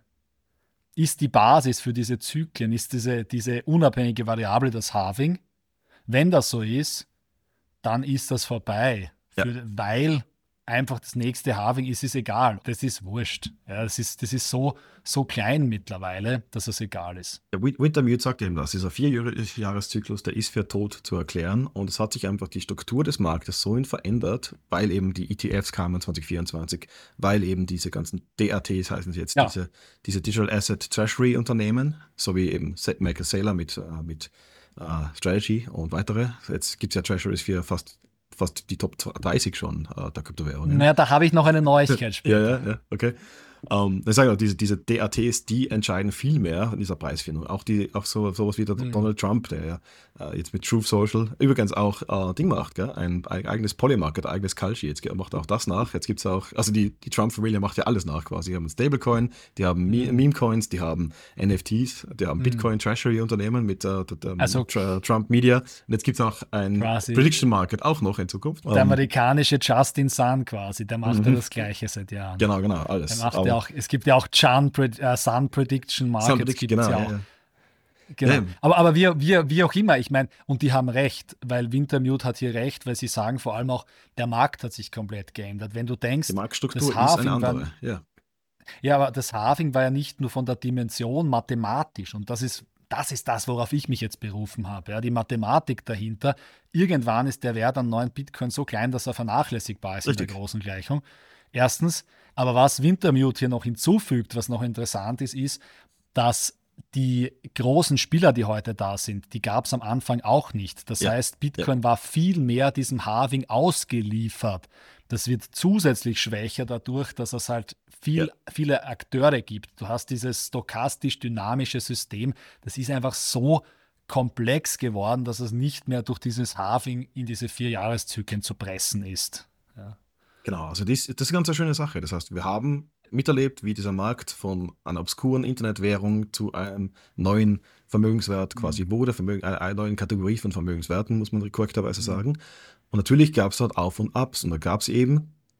ist die Basis für diese Zyklen, ist diese, diese unabhängige Variable das Halving? Wenn das so ist, dann ist das vorbei, ja. für, weil einfach das nächste Halving ist, ist egal. Das ist wurscht. Ja, das ist, das ist so, so klein mittlerweile, dass es egal ist. Der Wintermute sagt eben das. Dieser Vierjahreszyklus, der ist für tot zu erklären. Und es hat sich einfach die Struktur des Marktes so verändert, weil eben die E T Fs kamen zwanzig vierundzwanzig, weil eben diese ganzen D A Ts heißen sie jetzt, ja. diese, diese Digital Asset Treasury Unternehmen, so wie eben Michael Saylor mit, äh, mit uh, Strategy und weitere. Jetzt gibt es ja Treasuries für fast fast die Top dreißig schon äh, der Kryptowährungen. Naja, da habe ich noch eine Neuigkeit später. ja, ja, ja, okay. Um, ich sage auch, diese, diese D A Ts, die entscheiden viel mehr in dieser Preisfindung. Auch, die, auch so, sowas wie der mhm. Donald Trump, der ja äh, jetzt mit Truth Social übrigens auch äh, Ding macht, gell? Ein, ein eigenes Polymarket, ein eigenes Kalshi. Jetzt macht er auch das nach. Jetzt gibt es auch, also die, die Trump-Familie macht ja alles nach quasi. Die haben ein Stablecoin, die haben mhm. Meme-Coins, die haben N F Ts, die haben mhm. Bitcoin-Treasury-Unternehmen mit äh, der, der also, Trump Media. Und jetzt gibt es auch ein Prediction Market auch noch in Zukunft. Der um, amerikanische Justin Sun quasi, der macht mhm. ja das Gleiche seit Jahren. Genau, genau, alles. Der macht ja auch, es gibt ja auch Sun, äh, Sun Prediction Markets. Sun Prediction, genau. Ja auch. Ja. Genau. Ja. Aber, aber wie, wie, wie auch immer, ich meine, und die haben recht, weil Wintermute hat hier recht, weil sie sagen vor allem auch, der Markt hat sich komplett geändert. Wenn du denkst, die Marktstruktur das ist eine andere. War, ja. ja, aber das Halving war ja nicht nur von der Dimension mathematisch und das ist Das ist das, worauf ich mich jetzt berufen habe. Ja, die Mathematik dahinter. Irgendwann ist der Wert an neuen Bitcoin so klein, dass er vernachlässigbar ist Richtig. In der großen Gleichung. Erstens, aber was Wintermute hier noch hinzufügt, was noch interessant ist, ist, dass die großen Spieler, die heute da sind, die gab es am Anfang auch nicht. Das ja. heißt, Bitcoin ja. war viel mehr diesem Halving ausgeliefert. Das wird zusätzlich schwächer dadurch, dass es halt viel, ja. viele Akteure gibt. Du hast dieses stochastisch-dynamische System, das ist einfach so komplex geworden, dass es nicht mehr durch dieses Halving in diese vier Jahreszyklen zu pressen ist. Ja. Genau, also das, das ist eine ganz schöne Sache. Das heißt, wir haben miterlebt, wie dieser Markt von einer obskuren Internetwährung zu einem neuen Vermögenswert quasi mhm. wurde, Vermögen, einer, einer neuen Kategorie von Vermögenswerten, muss man korrekterweise mhm. sagen. Und natürlich gab es dort Auf und Abs und da gab es eben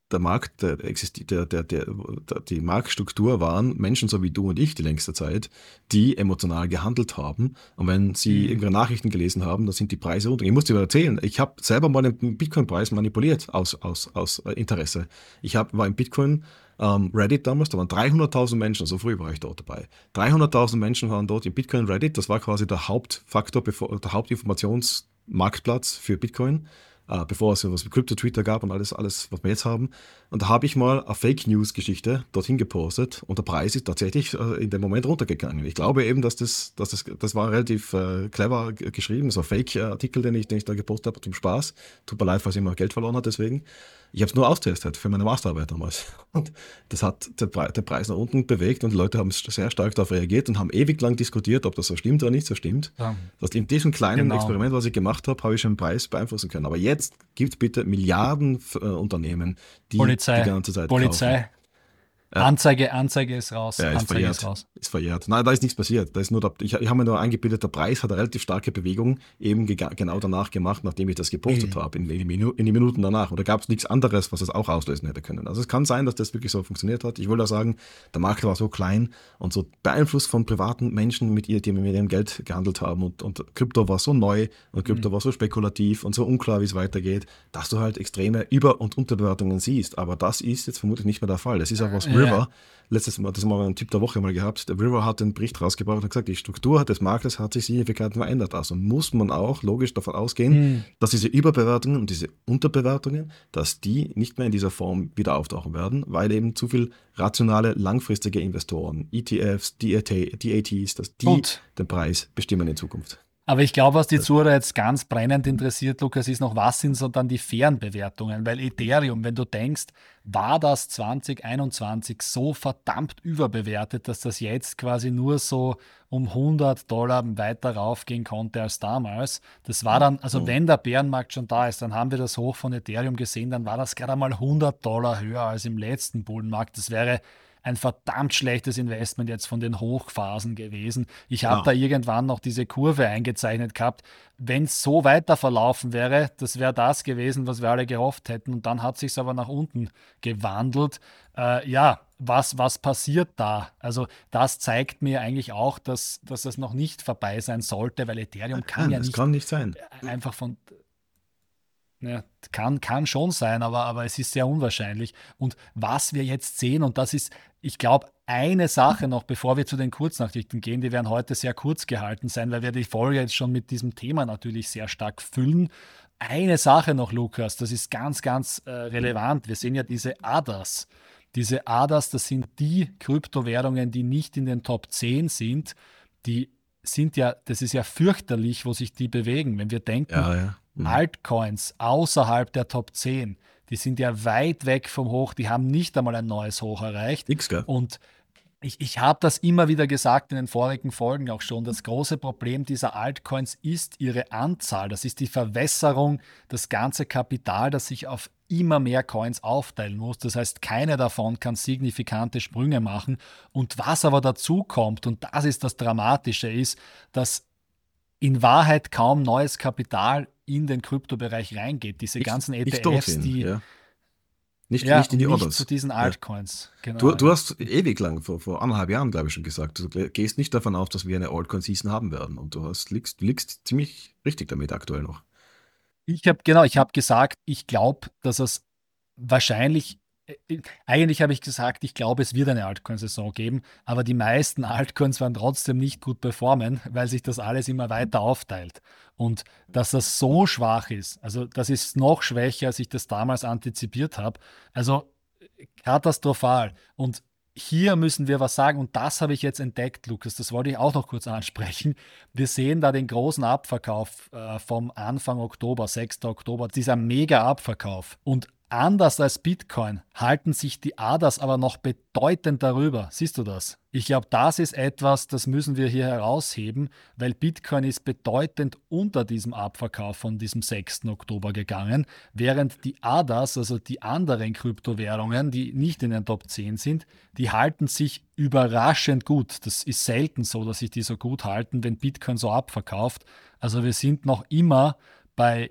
der Markt, der existiert, der, der, der, der, die Marktstruktur waren Menschen so wie du und ich die längste Zeit, die emotional gehandelt haben. Und wenn sie Mhm. irgendwelche Nachrichten gelesen haben, dann sind die Preise runter. Ich muss dir mal erzählen, ich habe selber mal den Bitcoin-Preis manipuliert aus, aus, aus äh, Interesse. Ich hab, war im Bitcoin ähm, Reddit damals, da waren dreihunderttausend Menschen, so früh war ich dort dabei. dreihunderttausend Menschen waren dort im Bitcoin Reddit, das war quasi der Hauptfaktor, bevor, der Hauptinformationsmarktplatz für Bitcoin. Uh, bevor es sowas wie Crypto-Twitter gab und alles, alles, was wir jetzt haben. Und da habe ich mal eine Fake-News-Geschichte dorthin gepostet und der Preis ist tatsächlich uh, in dem Moment runtergegangen. Ich glaube eben, dass das, dass das, das war relativ uh, clever g- geschrieben, so ein Fake-Artikel, den ich, den ich da gepostet habe zum Spaß. Tut mir leid, falls ich mal Geld verloren habe deswegen. Ich habe es nur austestet für meine Masterarbeit damals. Und das hat der, Pre- der Preis nach unten bewegt und die Leute haben sehr stark darauf reagiert und haben ewig lang diskutiert, ob das so stimmt oder nicht so stimmt. Ja. Das in diesem kleinen Genau. Experiment, was ich gemacht habe, habe ich schon den Preis beeinflussen können. Aber jetzt gibt es bitte Milliarden äh, Unternehmen, die Polizei, die ganze Zeit Polizei. kaufen. Ja. Anzeige, Anzeige ist raus. Ja, ist Anzeige verjährt. ist raus. Ist verjährt. Nein, da ist nichts passiert. Da ist nur der, ich ich habe mir nur eingebildet, der Preis hat eine relativ starke Bewegung eben gega- genau danach gemacht, nachdem ich das gepostet Mhm. habe, in, in, die Minu- in die Minuten danach. Und da gab es nichts anderes, was es auch auslösen hätte können. Also es kann sein, dass das wirklich so funktioniert hat. Ich will da sagen, der Markt war so klein und so beeinflusst von privaten Menschen, mit ihr, die mit ihrem Geld gehandelt haben. Und, und Krypto war so neu und Krypto Mhm. war so spekulativ und so unklar, wie es weitergeht, dass du halt extreme Über- und Unterbewertungen siehst. Aber das ist jetzt vermutlich nicht mehr der Fall. Das ist auch was Ja. River letztes Mal, das haben wir einen Tipp der Woche mal gehabt, der River hat einen Bericht rausgebracht und gesagt, die Struktur des Marktes hat sich signifikant verändert. Also muss man auch logisch davon ausgehen, Mhm. dass diese Überbewertungen und diese Unterbewertungen, dass die nicht mehr in dieser Form wieder auftauchen werden, weil eben zu viel rationale, langfristige Investoren, E T Fs, D A T, D A Ts, dass die Gut. den Preis bestimmen in Zukunft. Aber ich glaube, was die Zuhörer jetzt ganz brennend interessiert, Lukas, ist noch, was sind so dann die fairen Bewertungen? Weil Ethereum, wenn du denkst, war das zwanzig einundzwanzig so verdammt überbewertet, dass das jetzt quasi nur so um hundert Dollar weiter raufgehen konnte als damals. Das war dann, also Mhm. wenn der Bärenmarkt schon da ist, dann haben wir das Hoch von Ethereum gesehen, dann war das gerade mal hundert Dollar höher als im letzten Bullenmarkt. Das wäre ein verdammt schlechtes Investment jetzt von den Hochphasen gewesen. Ich habe Ja. da irgendwann noch diese Kurve eingezeichnet gehabt. Wenn es so weiter verlaufen wäre, das wäre das gewesen, was wir alle gehofft hätten. Und dann hat sich aber nach unten gewandelt. Äh, ja, was, was passiert da? Also das zeigt mir eigentlich auch, dass, dass das noch nicht vorbei sein sollte, weil Ethereum kann Nein, ja das nicht kann nicht sein. einfach von... Ja, kann, kann schon sein, aber, aber es ist sehr unwahrscheinlich. Und was wir jetzt sehen, und das ist, ich glaube, eine Sache noch, bevor wir zu den Kurznachrichten gehen, die werden heute sehr kurz gehalten sein, weil wir die Folge jetzt schon mit diesem Thema natürlich sehr stark füllen. Eine Sache noch, Lukas, das ist ganz, ganz äh, relevant. Wir sehen ja diese A D As. Diese A D As, das sind die Kryptowährungen, die nicht in den Top zehn sind. Die sind ja, das ist ja fürchterlich, wo sich die bewegen. Wenn wir denken, Ja, ja. Mhm. Altcoins außerhalb der Top zehn, die sind ja weit weg vom Hoch, die haben nicht einmal ein neues Hoch erreicht. Nix, gell? Und ich, ich habe das immer wieder gesagt in den vorigen Folgen auch schon. Das große Problem dieser Altcoins ist ihre Anzahl. Das ist die Verwässerung, das ganze Kapital, das sich auf immer mehr Coins aufteilen muss. Das heißt, keine davon kann signifikante Sprünge machen. Und was aber dazu kommt, und das ist das Dramatische, ist, dass in Wahrheit kaum neues Kapital in den Kryptobereich reingeht. Diese Nicht- ganzen nicht E T Fs, dorthin, die ja. Nicht, ja, nicht in die nicht Orders. zu diesen Ja. Altcoins. Genau, Du, du ja. hast ewig lang, vor, vor anderthalb Jahren, glaube ich, schon gesagt, du gehst nicht davon aus, dass wir eine Altcoin-Season haben werden. Und du hast, liegst, liegst ziemlich richtig damit aktuell noch. Ich habe genau, ich habe gesagt, ich glaube, dass es wahrscheinlich, äh, eigentlich habe ich gesagt, ich glaube, es wird eine Altcoin-Saison geben, aber die meisten Altcoins werden trotzdem nicht gut performen, weil sich das alles immer weiter aufteilt. Und dass das so schwach ist, also das ist noch schwächer, als ich das damals antizipiert habe. Also äh, katastrophal. Und hier müssen wir was sagen, und das habe ich jetzt entdeckt, Lukas, das wollte ich auch noch kurz ansprechen. Wir sehen da den großen Abverkauf äh, vom Anfang Oktober, sechsten Oktober, dieser Mega-Abverkauf. Und anders als Bitcoin halten sich die A D As aber noch bedeutend darüber. Siehst du das? Ich glaube, das ist etwas, das müssen wir hier herausheben, weil Bitcoin ist bedeutend unter diesem Abverkauf von diesem sechsten Oktober gegangen, während die A D As, also die anderen Kryptowährungen, die nicht in den Top zehn sind, die halten sich überraschend gut. Das ist selten so, dass sich die so gut halten, wenn Bitcoin so abverkauft. Also wir sind noch immer bei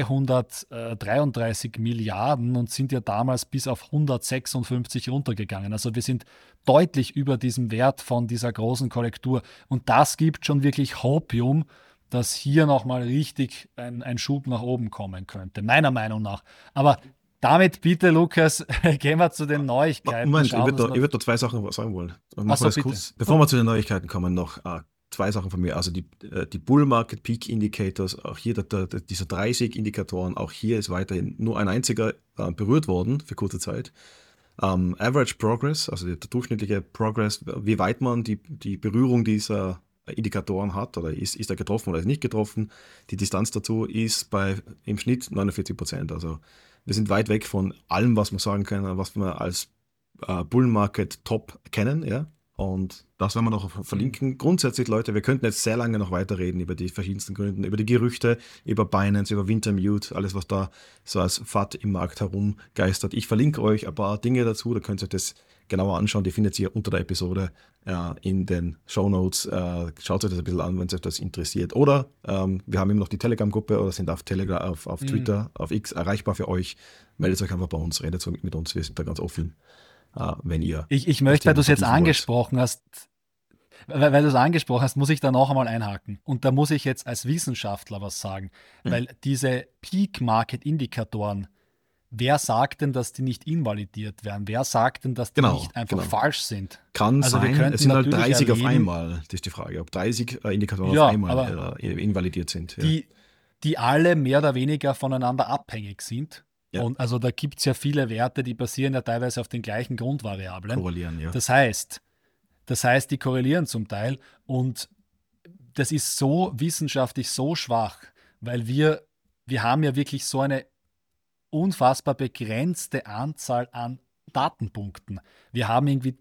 zweihundertdreiunddreißig Milliarden und sind ja damals bis auf hundertsechsundfünfzig runtergegangen. Also wir sind deutlich über diesem Wert von dieser großen Korrektur. Und das gibt schon wirklich Hopium, dass hier nochmal richtig ein, ein Schub nach oben kommen könnte, meiner Meinung nach. Aber damit bitte, Lukas, gehen wir zu den Neuigkeiten. Moment, ich würde da, würd da zwei Sachen sagen wollen. Machen so, wir das kurz. Bevor wir zu den Neuigkeiten kommen, noch äh, zwei Sachen von mir. Also die, äh, die Bull Market Peak Indicators, auch hier der, der, dieser dreißig Indikatoren, auch hier ist weiterhin nur ein einziger äh, berührt worden für kurze Zeit. Ähm, Average Progress, also der, der durchschnittliche Progress, wie weit man die, die Berührung dieser Indikatoren hat oder ist, ist er getroffen oder ist nicht getroffen. Die Distanz dazu ist bei im Schnitt neunundvierzig Prozent. Also wir sind weit weg von allem, was man sagen kann, was wir als äh, Bull Market Top kennen, ja. Und das werden wir noch verlinken. Grundsätzlich, Leute, wir könnten jetzt sehr lange noch weiterreden über die verschiedensten Gründe, über die Gerüchte, über Binance, über Wintermute, alles, was da so als F A T im Markt herumgeistert. Ich verlinke euch ein paar Dinge dazu, da könnt ihr euch das genauer anschauen. Die findet ihr unter der Episode äh, in den Shownotes. Äh, schaut euch das ein bisschen an, wenn euch das interessiert. Oder ähm, wir haben immer noch die Telegram-Gruppe oder sind auf Telegram, auf, auf mhm. Twitter, auf X erreichbar für euch. Meldet euch einfach bei uns, redet mit uns, wir sind da ganz offen. Uh, wenn ihr ich, ich möchte, weil du es jetzt angesprochen wollt. hast, weil, weil du es angesprochen hast, muss ich da noch einmal einhaken. Und da muss ich jetzt als Wissenschaftler was sagen, hm. weil diese Peak-Market-Indikatoren, wer sagt denn, dass die nicht invalidiert werden? Wer sagt denn, dass die genau, nicht einfach genau. falsch sind? Kann also sein, wir es sind halt dreißig erleben, auf einmal, das ist die Frage, ob dreißig äh, Indikatoren ja, auf einmal äh, invalidiert sind. Ja. Die, die alle mehr oder weniger voneinander abhängig sind. Ja. Und also da gibt es ja viele Werte, die basieren ja teilweise auf den gleichen Grundvariablen. Korrelieren, ja. Das heißt, das heißt, die korrelieren zum Teil und das ist so wissenschaftlich so schwach, weil wir, wir haben ja wirklich so eine unfassbar begrenzte Anzahl an Datenpunkten. Wir haben irgendwie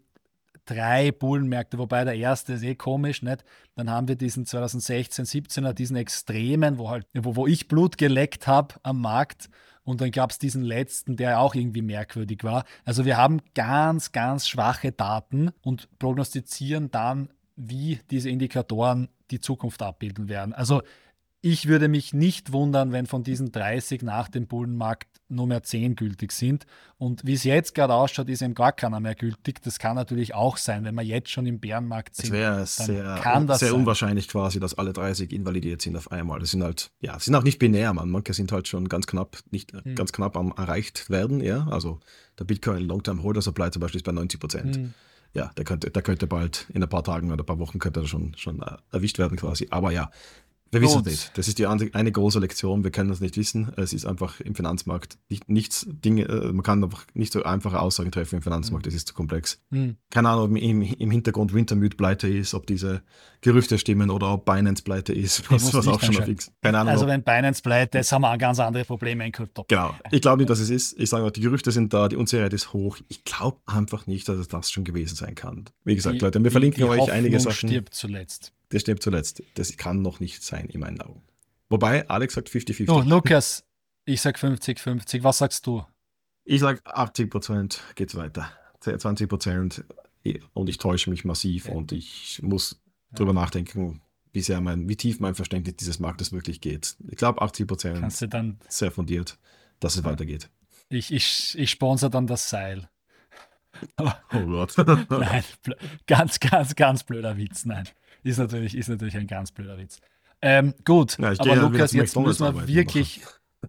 drei Bullenmärkte, wobei der erste ist eh komisch, nicht? Dann haben wir diesen zweitausendsechzehn, siebzehner, diesen Extremen, wo halt, wo, wo ich Blut geleckt habe am Markt. Und dann gab es diesen letzten, der auch irgendwie merkwürdig war. Also wir haben ganz, ganz schwache Daten und prognostizieren dann, wie diese Indikatoren die Zukunft abbilden werden. Also ich würde mich nicht wundern, wenn von diesen dreißig nach dem Bullenmarkt nur mehr zehn gültig sind. Und wie es jetzt gerade ausschaut, ist eben gar keiner mehr gültig. Das kann natürlich auch sein, wenn wir jetzt schon im Bärenmarkt sind. Es wäre sehr, sehr unwahrscheinlich quasi, dass alle dreißig invalidiert sind auf einmal. Das sind halt, ja, sind auch nicht binär, man. Manche sind halt schon ganz knapp, nicht hm. ganz knapp am erreicht werden, ja. Also der Bitcoin Long-Term Holder Supply zum Beispiel ist bei neunzig Prozent. Hm. Ja, der könnte, der könnte bald in ein paar Tagen oder ein paar Wochen könnte er schon, schon erwischt werden quasi. Aber ja, wir wissen es nicht. Das ist die eine große Lektion. Wir können das nicht wissen. Es ist einfach im Finanzmarkt nicht, nichts, Dinge, man kann einfach nicht so einfache Aussagen treffen im Finanzmarkt. Das ist zu komplex. Mhm. Keine Ahnung, ob im, im Hintergrund Wintermute pleite ist, ob diese Gerüchte stimmen oder ob Binance pleite ist, was, was auch schon noch fix. Keine Ahnung. Also wenn Binance pleite ist, haben wir ganz andere Probleme in Krypto. Genau. Ich glaube nicht, dass es ist. Ich sage mal, die Gerüchte sind da, die Unsicherheit ist hoch. Ich glaube einfach nicht, dass es das schon gewesen sein kann. Wie gesagt, die, Leute, wir verlinken die, die euch einige Sachen. Stirbt zuletzt. Das stirbt zuletzt. Das kann noch nicht sein, in meinen Augen. Wobei, Alex sagt fünfzig fünfzig. Oh, Lukas, ich sag fünfzig fünfzig. Was sagst du? Ich sag achtzig Prozent geht's weiter. zwanzig Prozent und ich täusche mich massiv ja. und ich muss ja. drüber nachdenken, wie, sehr mein, wie tief mein Verständnis dieses Marktes wirklich geht. Ich glaube achtzig Prozent Kannst du dann sehr fundiert, dass es ja. weitergeht. Ich, ich, ich sponsere dann das Seil. Oh Gott. Nein, ganz, ganz, ganz blöder Witz. Nein. Ist natürlich, ist natürlich ein ganz blöder Witz. Ähm, gut, ja, aber Lukas, jetzt müssen wir wirklich,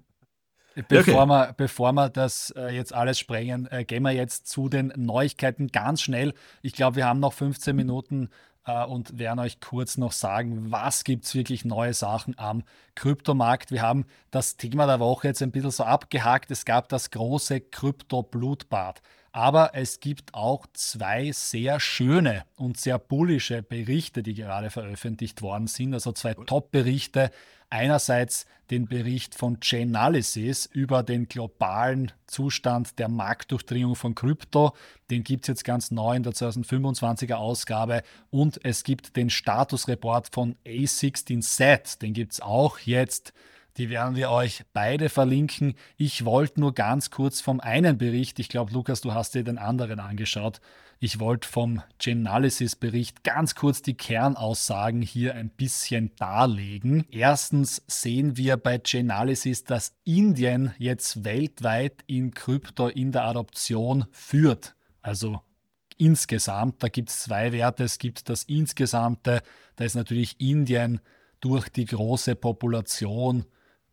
bevor, okay. wir, bevor wir das äh, jetzt alles sprengen, äh, gehen wir jetzt zu den Neuigkeiten ganz schnell. Ich glaube, wir haben noch fünfzehn Minuten äh, und werden euch kurz noch sagen, was gibt es wirklich neue Sachen am Kryptomarkt. Wir haben das Thema der Woche jetzt ein bisschen so abgehakt. Es gab das große Krypto-Blutbad. Aber es gibt auch zwei sehr schöne und sehr bullische Berichte, die gerade veröffentlicht worden sind. Also zwei Top-Berichte. Einerseits den Bericht von Chainalysis über den globalen Zustand der Marktdurchdringung von Krypto. Den gibt es jetzt ganz neu in der zweitausendfünfundzwanziger Ausgabe. Und es gibt den Statusreport von A sechzehn Z. Den gibt es auch jetzt Die werden wir euch beide verlinken. Ich wollte nur ganz kurz vom einen Bericht, ich glaube, Lukas, du hast dir den anderen angeschaut. Ich wollte vom Chainalysis-Bericht ganz kurz die Kernaussagen hier ein bisschen darlegen. Erstens sehen wir bei Chainalysis, dass Indien jetzt weltweit in Krypto in der Adoption führt. Also insgesamt, da gibt es zwei Werte. Es gibt das Insgesamte, da ist natürlich Indien durch die große Population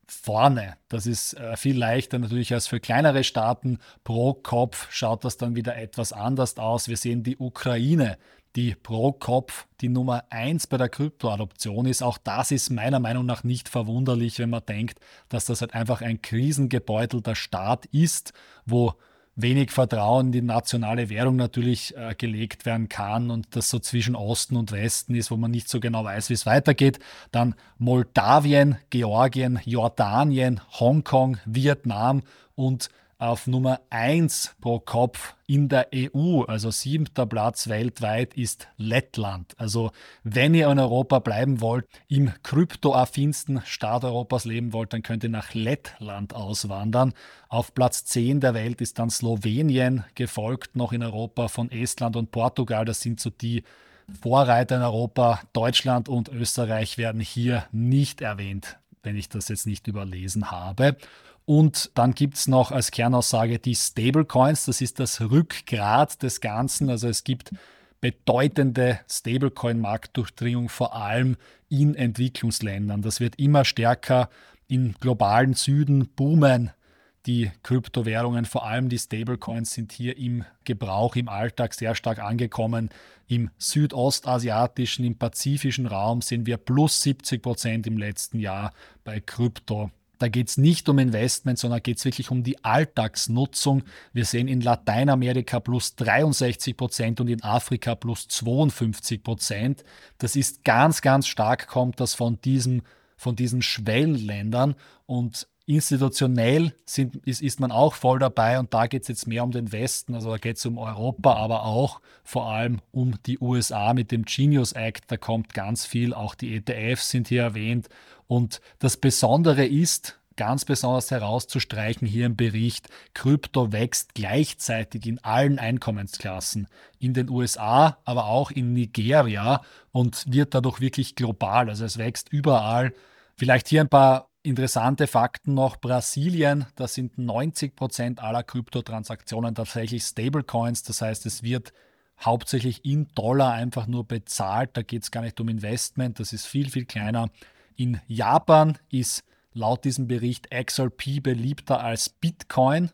vorne. Das ist äh, viel leichter natürlich als für kleinere Staaten. Pro Kopf schaut das dann wieder etwas anders aus. Wir sehen die Ukraine, die pro Kopf die Nummer eins bei der Kryptoadoption ist. Auch das ist meiner Meinung nach nicht verwunderlich, wenn man denkt, dass das halt einfach ein krisengebeutelter Staat ist, wo wenig Vertrauen in die nationale Währung natürlich äh, gelegt werden kann und das so zwischen Osten und Westen ist, wo man nicht so genau weiß, wie es weitergeht. Dann Moldawien, Georgien, Jordanien, Hongkong, Vietnam und auf Nummer eins pro Kopf in der E U, also siebter Platz weltweit, ist Lettland. Also wenn ihr in Europa bleiben wollt, im kryptoaffinsten Staat Europas leben wollt, dann könnt ihr nach Lettland auswandern. Auf Platz zehn der Welt ist dann Slowenien, gefolgt noch in Europa von Estland und Portugal. Das sind so die Vorreiter in Europa. Deutschland und Österreich werden hier nicht erwähnt, wenn ich das jetzt nicht überlesen habe. Und dann gibt es noch als Kernaussage die Stablecoins. Das ist das Rückgrat des Ganzen. Also es gibt bedeutende Stablecoin-Marktdurchdringung, vor allem in Entwicklungsländern. Das wird immer stärker. Im globalen Süden boomen die Kryptowährungen, vor allem die Stablecoins sind hier im Gebrauch, im Alltag sehr stark angekommen. Im südostasiatischen, im pazifischen Raum sehen wir plus siebzig Prozent im letzten Jahr bei Krypto. Da geht es nicht um Investment, sondern geht es wirklich um die Alltagsnutzung. Wir sehen in Lateinamerika plus dreiundsechzig Prozent und in Afrika plus zweiundfünfzig Prozent. Das ist ganz, ganz stark, kommt das von, diesem, von diesen Schwellenländern. Und institutionell sind, ist, ist man auch voll dabei und da geht es jetzt mehr um den Westen, also da geht es um Europa, aber auch vor allem um die U S A mit dem Genius Act, da kommt ganz viel, auch die E T Fs sind hier erwähnt und das Besondere ist, ganz besonders herauszustreichen hier im Bericht, Krypto wächst gleichzeitig in allen Einkommensklassen, in den U S A, aber auch in Nigeria und wird dadurch wirklich global, also es wächst überall. Vielleicht hier ein paar interessante Fakten noch. Brasilien, da sind neunzig Prozent aller Kryptotransaktionen tatsächlich Stablecoins. Das heißt, es wird hauptsächlich in Dollar einfach nur bezahlt. Da geht es gar nicht um Investment. Das ist viel, viel kleiner. In Japan ist laut diesem Bericht X R P beliebter als Bitcoin.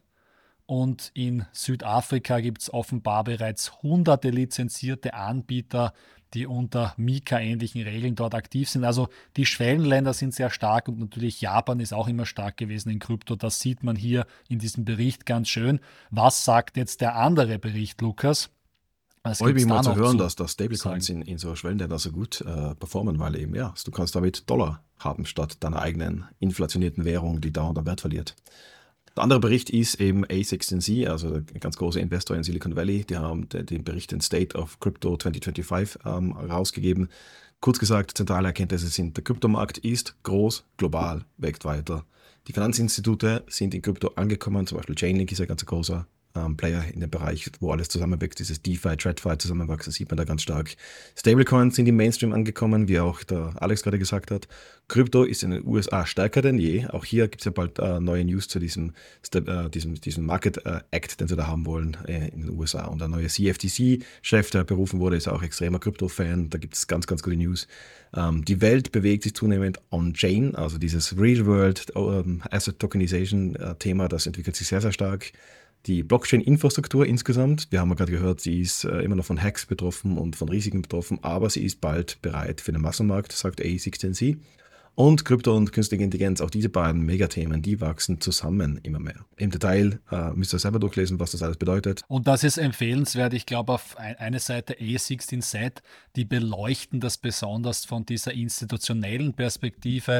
Und in Südafrika gibt es offenbar bereits hunderte lizenzierte Anbieter, die unter Mika-ähnlichen Regeln dort aktiv sind. Also die Schwellenländer sind sehr stark und natürlich Japan ist auch immer stark gewesen in Krypto. Das sieht man hier in diesem Bericht ganz schön. Was sagt jetzt der andere Bericht, Lukas? Was Freut mich mal zu hören, zu dass, dass Stablecoins in, in so Schwellenländern so gut äh, performen, weil eben, ja, du kannst damit Dollar haben statt deiner eigenen inflationierten Währung, die dauernd am Wert verliert. Der andere Bericht ist eben A sechzehn C, also ein ganz großer Investor in Silicon Valley. Die haben den Bericht den State of Crypto zwanzig fünfundzwanzig ähm, rausgegeben. Kurz gesagt, zentrale Erkenntnisse sind, der Kryptomarkt ist groß, global, wächst weiter. Die Finanzinstitute sind in Krypto angekommen, zum Beispiel Chainlink ist ein ganz großer ähm, Player in dem Bereich, wo alles zusammenwächst, dieses DeFi, TradFi zusammenwachsen, sieht man da ganz stark. Stablecoins sind im Mainstream angekommen, wie auch der Alex gerade gesagt hat. Krypto ist in den U S A stärker denn je. Auch hier gibt es ja bald äh, neue News zu diesem, äh, diesem, diesem Market äh, Act, den sie da haben wollen äh, in den U S A. Und der neue C F T C-Chef, der berufen wurde, ist auch extremer Krypto-Fan. Da gibt es ganz, ganz gute News. Ähm, die Welt bewegt sich zunehmend on-chain, also dieses Real-World ähm, Asset Tokenization-Thema, das entwickelt sich sehr, sehr stark. Die Blockchain-Infrastruktur insgesamt, wir haben ja gerade gehört, sie ist äh, immer noch von Hacks betroffen und von Risiken betroffen, aber sie ist bald bereit für den Massenmarkt, sagt A sechzehn C. Und Krypto und künstliche Intelligenz, auch diese beiden Megathemen, die wachsen zusammen immer mehr. Im Detail äh, müsst ihr selber durchlesen, was das alles bedeutet. Und das ist empfehlenswert. Ich glaube, auf eine Seite A sechzehn Z, die beleuchten das besonders von dieser institutionellen Perspektive.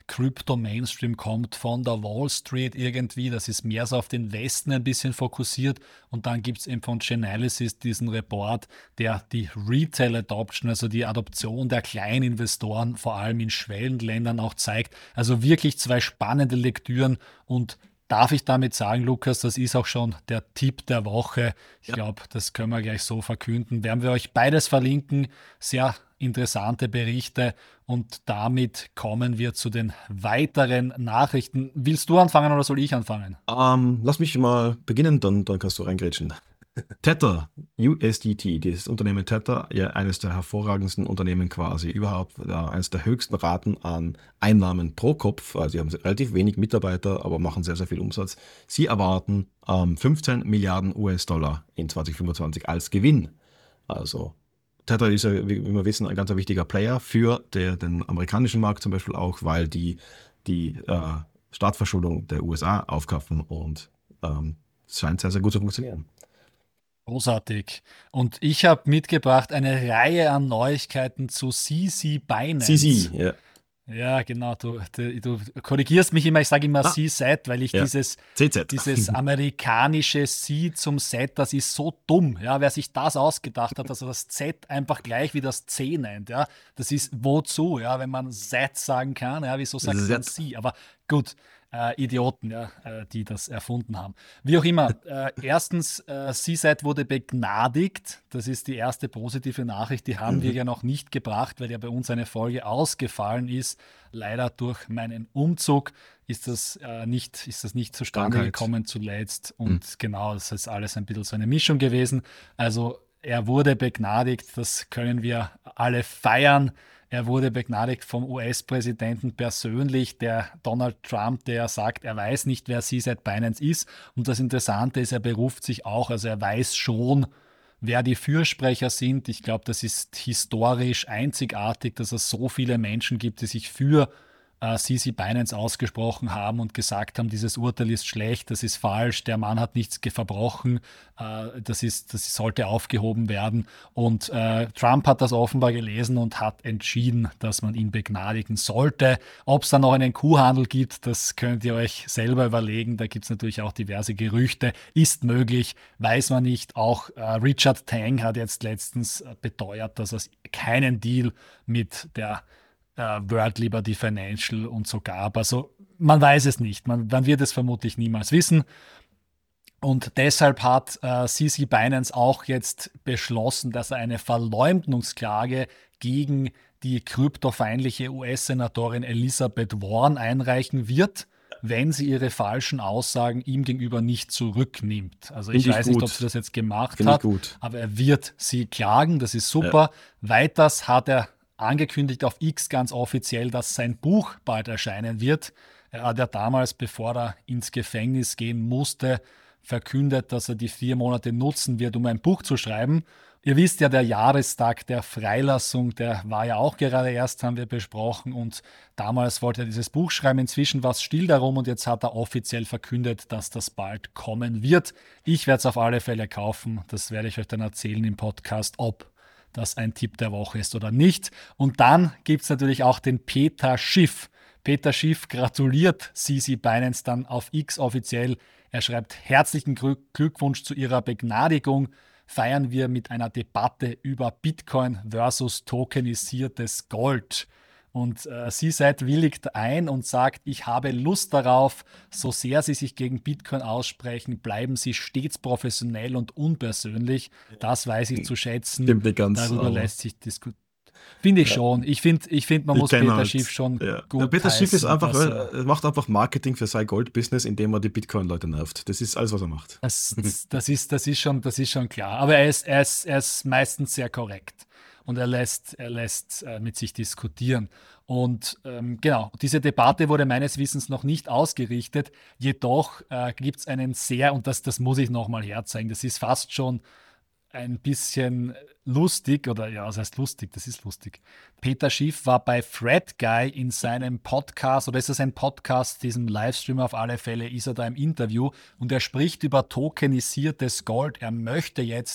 Krypto-Mainstream kommt von der Wall Street irgendwie. Das ist mehr so auf den Westen ein bisschen fokussiert. Und dann gibt es eben von Chainalysis diesen Report, der die Retail-Adoption, also die Adoption der Kleininvestoren, vor allem in Schwellenländern auch zeigt. Also wirklich zwei spannende Lektüren. Und darf ich damit sagen, Lukas, das ist auch schon der Tipp der Woche. Ich Ja. glaube, das können wir gleich so verkünden. Werden wir euch beides verlinken. Sehr interessante Berichte. Und damit kommen wir zu den weiteren Nachrichten. Willst du anfangen oder soll ich anfangen? Ähm, lass mich mal beginnen, dann, dann kannst du reingrätschen. Tether, U S D T, dieses Unternehmen Tether, ja eines der hervorragendsten Unternehmen quasi überhaupt, ja, eines der höchsten Raten an Einnahmen pro Kopf. Also sie haben relativ wenig Mitarbeiter, aber machen sehr, sehr viel Umsatz. Sie erwarten ähm, fünfzehn Milliarden U S-Dollar in zwanzig fünfundzwanzig als Gewinn. Also Tether ist ja, wie wir wissen, ein ganz wichtiger Player für der, den amerikanischen Markt zum Beispiel auch, weil die die äh, Staatsverschuldung der U S A aufkaufen und ähm, es scheint sehr, sehr gut zu funktionieren. Großartig. Und ich habe mitgebracht eine Reihe an Neuigkeiten zu C C Binance. C C, ja. Ja, genau. Du, du, du korrigierst mich immer, ich sage immer Ah. C-Set, weil ich Ja. dieses, C Z. dieses amerikanische C zum Z, das ist so dumm. Ja, wer sich das ausgedacht hat, dass er das Z einfach gleich wie das C nennt, ja, das ist wozu, ja, wenn man Z sagen kann, ja, wieso sagt man Z. C? Aber gut, äh, Idioten, ja, äh, die das erfunden haben. Wie auch immer, äh, erstens, äh, C-Set wurde begnadigt. Das ist die erste positive Nachricht, die haben wir ja noch nicht gebracht, weil ja bei uns eine Folge ausgefallen ist. Leider durch meinen Umzug ist das, äh, nicht, ist das nicht zustande Krankheit. gekommen zuletzt. Und genau, das ist alles ein bisschen so eine Mischung gewesen. Also er wurde begnadigt, das können wir alle feiern. Er wurde begnadigt vom U S-Präsidenten persönlich, der Donald Trump, der sagt, er weiß nicht, wer C Z Binance ist. Und das Interessante ist, er beruft sich auch, also er weiß schon, wer die Fürsprecher sind. Ich glaube, das ist historisch einzigartig, dass es so viele Menschen gibt, die sich für äh, C C Binance ausgesprochen haben und gesagt haben, dieses Urteil ist schlecht, das ist falsch, der Mann hat nichts ge- verbrochen, äh, das, ist, das sollte aufgehoben werden. Und äh, Trump hat das offenbar gelesen und hat entschieden, dass man ihn begnadigen sollte. Ob es da noch einen Kuhhandel gibt, das könnt ihr euch selber überlegen. Da gibt es natürlich auch diverse Gerüchte. Ist möglich, weiß man nicht. Auch äh, Richard Tang hat jetzt letztens äh, beteuert, dass es keinen Deal mit der äh, World Liberty Financial und so gab. Also man weiß es nicht. Man, man wird es vermutlich niemals wissen. Und deshalb hat äh, C C Binance auch jetzt beschlossen, dass er eine Verleumdungsklage gegen die kryptofeindliche U S-Senatorin Elizabeth Warren einreichen wird, wenn sie ihre falschen Aussagen ihm gegenüber nicht zurücknimmt. Also ich Finde ich weiß nicht, gut. ob sie das jetzt gemacht Finde ich hat, gut. aber er wird sie klagen, das ist super. Weiters hat er angekündigt auf X ganz offiziell, dass sein Buch bald erscheinen wird. Er hat ja damals, bevor er ins Gefängnis gehen musste, verkündet, dass er die vier Monate nutzen wird, um ein Buch zu schreiben. Ihr wisst ja, der Jahrestag der Freilassung, der war ja auch gerade erst, haben wir besprochen. Und damals wollte er dieses Buch schreiben. Inzwischen war es still darum und jetzt hat er offiziell verkündet, dass das bald kommen wird. Ich werde es auf alle Fälle kaufen. Das werde ich euch dann erzählen im Podcast, ob das ein Tipp der Woche ist oder nicht. Und dann gibt es natürlich auch den Peter Schiff. Peter Schiff gratuliert C C Binance dann auf X offiziell. Er schreibt, herzlichen Glückwunsch zu Ihrer Begnadigung. Feiern wir mit einer Debatte über Bitcoin versus tokenisiertes Gold. Und äh, C-Side willigt ein und sagt, ich habe Lust darauf, so sehr Sie sich gegen Bitcoin aussprechen, bleiben Sie stets professionell und unpersönlich. Das weiß ich zu schätzen. Stimmt nicht ganz, Darüber aber- lässt sich diskutieren. Finde ich schon. Ich finde, ich find, man Ich muss kenn Peter halt- Schiff schon ja. gut Der Peter Schiff ist heißen, einfach, dass er- er macht einfach Marketing für sein Gold-Business, indem er die Bitcoin-Leute nervt. Das ist alles, was er macht. Das, das, ist, das, ist schon, das ist schon klar. Aber er ist, er ist, er ist meistens sehr korrekt. Und er lässt, er lässt äh, mit sich diskutieren. Und ähm, genau, diese Debatte wurde meines Wissens noch nicht ausgerichtet. Jedoch äh, gibt es einen sehr, und das, das muss ich nochmal herzeigen, das ist fast schon ein bisschen lustig, oder ja, was heißt lustig? Das ist lustig. Peter Schiff war bei Fred Guy in seinem Podcast, oder ist das ein Podcast, diesem Livestream auf alle Fälle, ist er da im Interview und er spricht über tokenisiertes Gold. Er möchte jetzt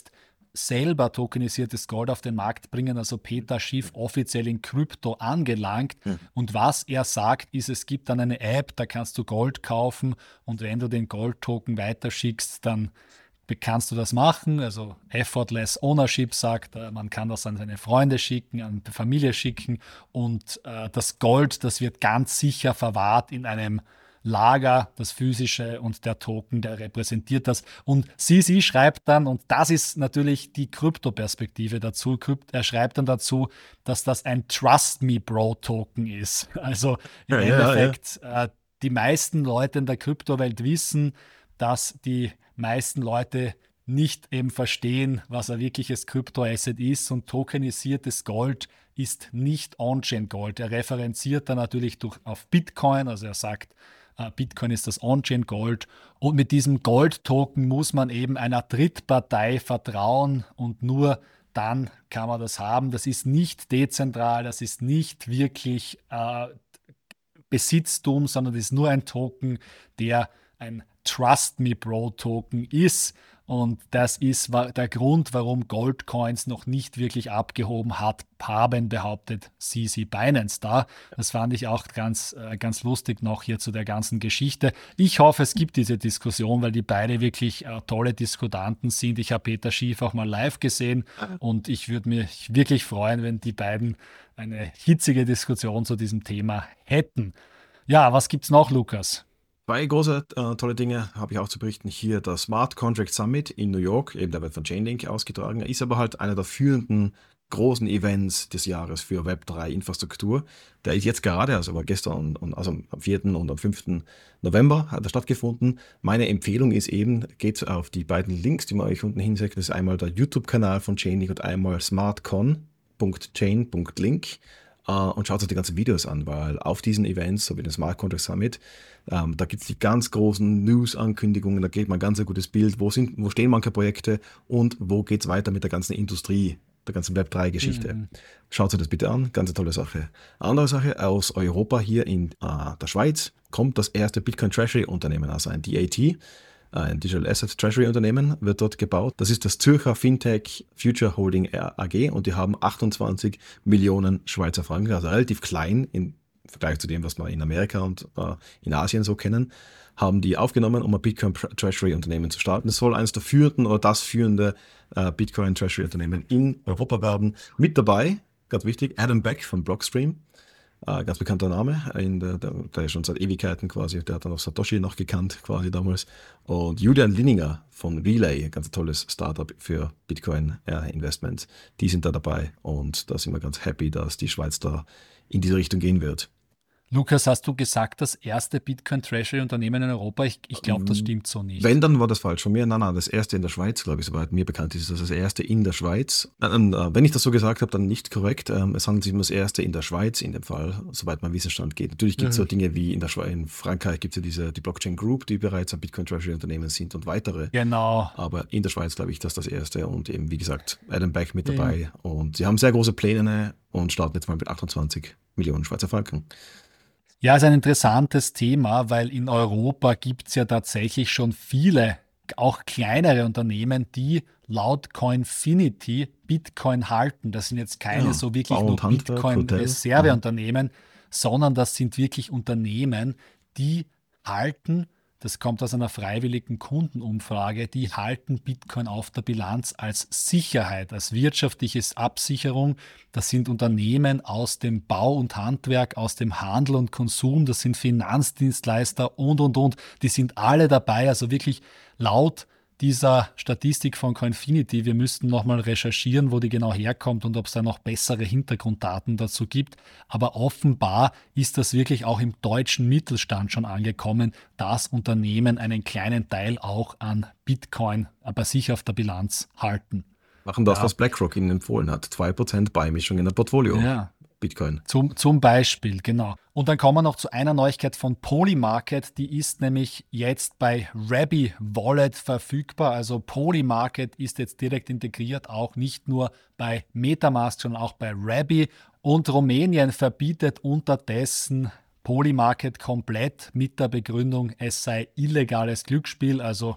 selber tokenisiertes Gold auf den Markt bringen, also Peter Schiff offiziell in Krypto angelangt. Mhm. Und was er sagt, ist, es gibt dann eine App, da kannst du Gold kaufen und wenn du den Gold-Token weiterschickst, dann kannst du das machen. Also Effortless Ownership sagt, man kann das an seine Freunde schicken, an die Familie schicken und äh, das Gold, das wird ganz sicher verwahrt in einem Lager, das physische, und der Token, der repräsentiert das. Und C C schreibt dann, und das ist natürlich die Krypto-Perspektive dazu, er schreibt dann dazu, dass das ein Trust Me Bro Token ist. Also im ja, Endeffekt, ja, ja. Äh, die meisten Leute in der Kryptowelt wissen, dass die meisten Leute nicht eben verstehen, was ein wirkliches Kryptoasset ist, und tokenisiertes Gold ist nicht On-Chain-Gold. Er referenziert dann natürlich durch, auf Bitcoin, also er sagt, uh, Bitcoin ist das On-Chain-Gold, und mit diesem Gold-Token muss man eben einer Drittpartei vertrauen und nur dann kann man das haben. Das ist nicht dezentral, das ist nicht wirklich äh, Besitztum, sondern das ist nur ein Token, der ein Trust Me Bro Token ist, und das ist der Grund, warum Goldcoins noch nicht wirklich abgehoben hat, haben, behauptet C C Binance da. Das fand ich auch ganz, ganz lustig noch hier zu der ganzen Geschichte. Ich hoffe, es gibt diese Diskussion, weil die beide wirklich äh, tolle Diskutanten sind. Ich habe Peter Schiff auch mal live gesehen und ich würde mich wirklich freuen, wenn die beiden eine hitzige Diskussion zu diesem Thema hätten. Ja, was gibt's noch, Lukas? Zwei große äh, tolle Dinge habe ich auch zu berichten. Hier der Smart Contract Summit in New York, eben der wird von Chainlink ausgetragen. Er ist aber halt einer der führenden großen Events des Jahres für Web drei Infrastruktur. Der ist jetzt gerade, also war gestern, und, und, also am vierten und am fünften November hat er stattgefunden. Meine Empfehlung ist eben, geht auf die beiden Links, die man euch unten hinsetzt. Das ist einmal der YouTube-Kanal von Chainlink und einmal smartcon punkt chain punkt link. Uh, und schaut euch die ganzen Videos an, weil auf diesen Events, so wie den Smart Contract Summit, ähm, da gibt es die ganz großen News-Ankündigungen, da geht man ein ganz gutes Bild, wo, sind, wo stehen manche Projekte und wo geht es weiter mit der ganzen Industrie, der ganzen Web drei Geschichte. Mhm. Schaut euch das bitte an, ganz tolle Sache. Andere Sache, aus Europa hier in äh, der Schweiz kommt das erste Bitcoin Treasury Unternehmen, also ein D A T. Ein Digital Asset Treasury Unternehmen wird dort gebaut. Das ist das Zürcher Fintech Future Holding A G und die haben achtundzwanzig Millionen Schweizer Franken, also relativ klein im Vergleich zu dem, was wir in Amerika und äh, in Asien so kennen, haben die aufgenommen, um ein Bitcoin Treasury Unternehmen zu starten. Es soll eines der führenden oder das führende äh, Bitcoin Treasury Unternehmen in Europa werden. Mit dabei, ganz wichtig, Adam Beck von Blockstream. Uh, ganz bekannter Name, in der, der, der ist schon seit Ewigkeiten quasi, der hat dann auch Satoshi noch gekannt quasi damals. Und Julian Linninger von Relay, ein ganz tolles Startup für Bitcoin-Investments, die sind da dabei und da sind wir ganz happy, dass die Schweiz da in diese Richtung gehen wird. Lukas, hast du gesagt, das erste Bitcoin-Treasury-Unternehmen in Europa? Ich, ich glaube, das stimmt so nicht. Wenn, dann war das falsch von mir. Nein, nein, das erste in der Schweiz, glaube ich, soweit mir bekannt ist, das das erste in der Schweiz. Und, äh, wenn ich das so gesagt habe, dann nicht korrekt. Ähm, es handelt sich um das erste in der Schweiz in dem Fall, soweit mein Wissensstand geht. Natürlich gibt es mhm. so Dinge wie in der Schweiz, in Frankreich gibt es ja diese, die Blockchain Group, die bereits ein Bitcoin-Treasury-Unternehmen sind und weitere. Genau. Aber in der Schweiz, glaube ich, das ist das erste und eben, wie gesagt, Adam Beck mit dabei. Mhm. Und sie haben sehr große Pläne und starten jetzt mal mit achtundzwanzig Millionen Schweizer Franken. Ja, ist ein interessantes Thema, weil in Europa gibt es ja tatsächlich schon viele, auch kleinere Unternehmen, die laut Coinfinity Bitcoin halten. Das sind jetzt keine ja, so wirklich nur Bitcoin-Reserveunternehmen, sondern das sind wirklich Unternehmen, die halten, das kommt aus einer freiwilligen Kundenumfrage, die halten Bitcoin auf der Bilanz als Sicherheit, als wirtschaftliche Absicherung. Das sind Unternehmen aus dem Bau und Handwerk, aus dem Handel und Konsum, das sind Finanzdienstleister und, und, und. Die sind alle dabei, also wirklich laut dieser Statistik von Coinfinity. Wir müssten nochmal recherchieren, wo die genau herkommt und ob es da noch bessere Hintergrunddaten dazu gibt. Aber offenbar ist das wirklich auch im deutschen Mittelstand schon angekommen, dass Unternehmen einen kleinen Teil auch an Bitcoin bei sich auf der Bilanz halten. Machen das, ja. was BlackRock ihnen empfohlen hat. zwei Prozent Beimischung in der Portfolio. Ja. Bitcoin. Zum, zum Beispiel, genau. Und dann kommen wir noch zu einer Neuigkeit von Polymarket, die ist nämlich jetzt bei Rabby Wallet verfügbar. Also Polymarket ist jetzt direkt integriert, auch nicht nur bei MetaMask, sondern auch bei Rabby. Und Rumänien verbietet unterdessen Polymarket komplett mit der Begründung, es sei illegales Glücksspiel. Also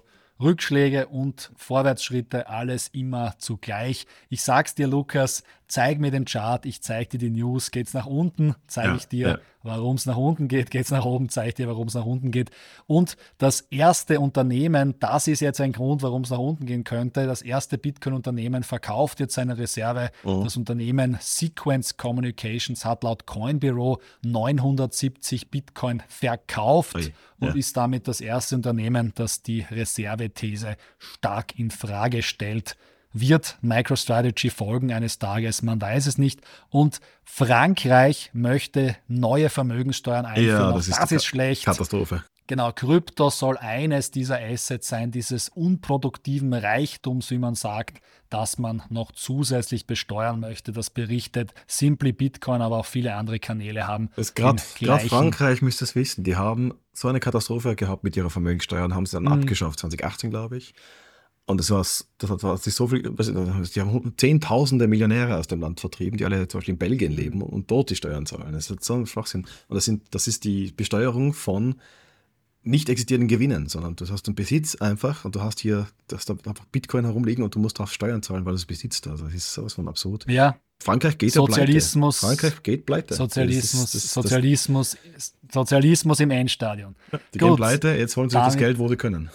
Rückschläge und Vorwärtsschritte, alles immer zugleich. Ich sag's dir, Lukas, zeig mir den Chart, ich zeig dir die News. Geht's nach unten, zeige Ja, ich dir, ja. warum es nach unten geht. Geht's nach oben, zeige ich dir, warum es nach unten geht. Und das erste Unternehmen, das ist jetzt ein Grund, warum es nach unten gehen könnte. Das erste Bitcoin-Unternehmen verkauft jetzt seine Reserve. Mhm. Das Unternehmen Sequence Communications hat laut Coinbiro neunhundertsiebzig Bitcoin verkauft Ui, und ja. ist damit das erste Unternehmen, das die Reservethese stark in Frage stellt. Wird MicroStrategy folgen eines Tages? Man weiß es nicht. Und Frankreich möchte neue Vermögenssteuern einführen. Ja, Auch das ist das die ist schlecht. Katastrophe. Genau, Krypto soll eines dieser Assets sein, dieses unproduktiven Reichtums, wie man sagt, das man noch zusätzlich besteuern möchte. Das berichtet Simply Bitcoin, aber auch viele andere Kanäle haben. Gerade den gleichen- Frankreich müsste es wissen. Die haben so eine Katastrophe gehabt mit ihrer Vermögenssteuer und haben sie dann Mhm. abgeschafft, zwanzig achtzehn, glaube ich. Und das war's, das hat, das ist so viel, was- die haben Zehntausende Millionäre aus dem Land vertrieben, die alle zum Beispiel in Belgien leben und dort die Steuern zahlen. Das ist so ein Schwachsinn. Und das, sind, das ist die Besteuerung von nicht existierenden Gewinnen, sondern du hast einen Besitz einfach und du hast hier du hast da einfach Bitcoin herumliegen und du musst darauf Steuern zahlen, weil du es besitzt. Also das ist sowas von absurd. Ja, Frankreich geht Sozialismus- ja pleite. Frankreich geht pleite. Sozialismus, Das ist- das- das- Sozialismus, Sozialismus im Endstadion. Die Gut. gehen pleite, jetzt holen sie das Damit- Geld, wo sie können.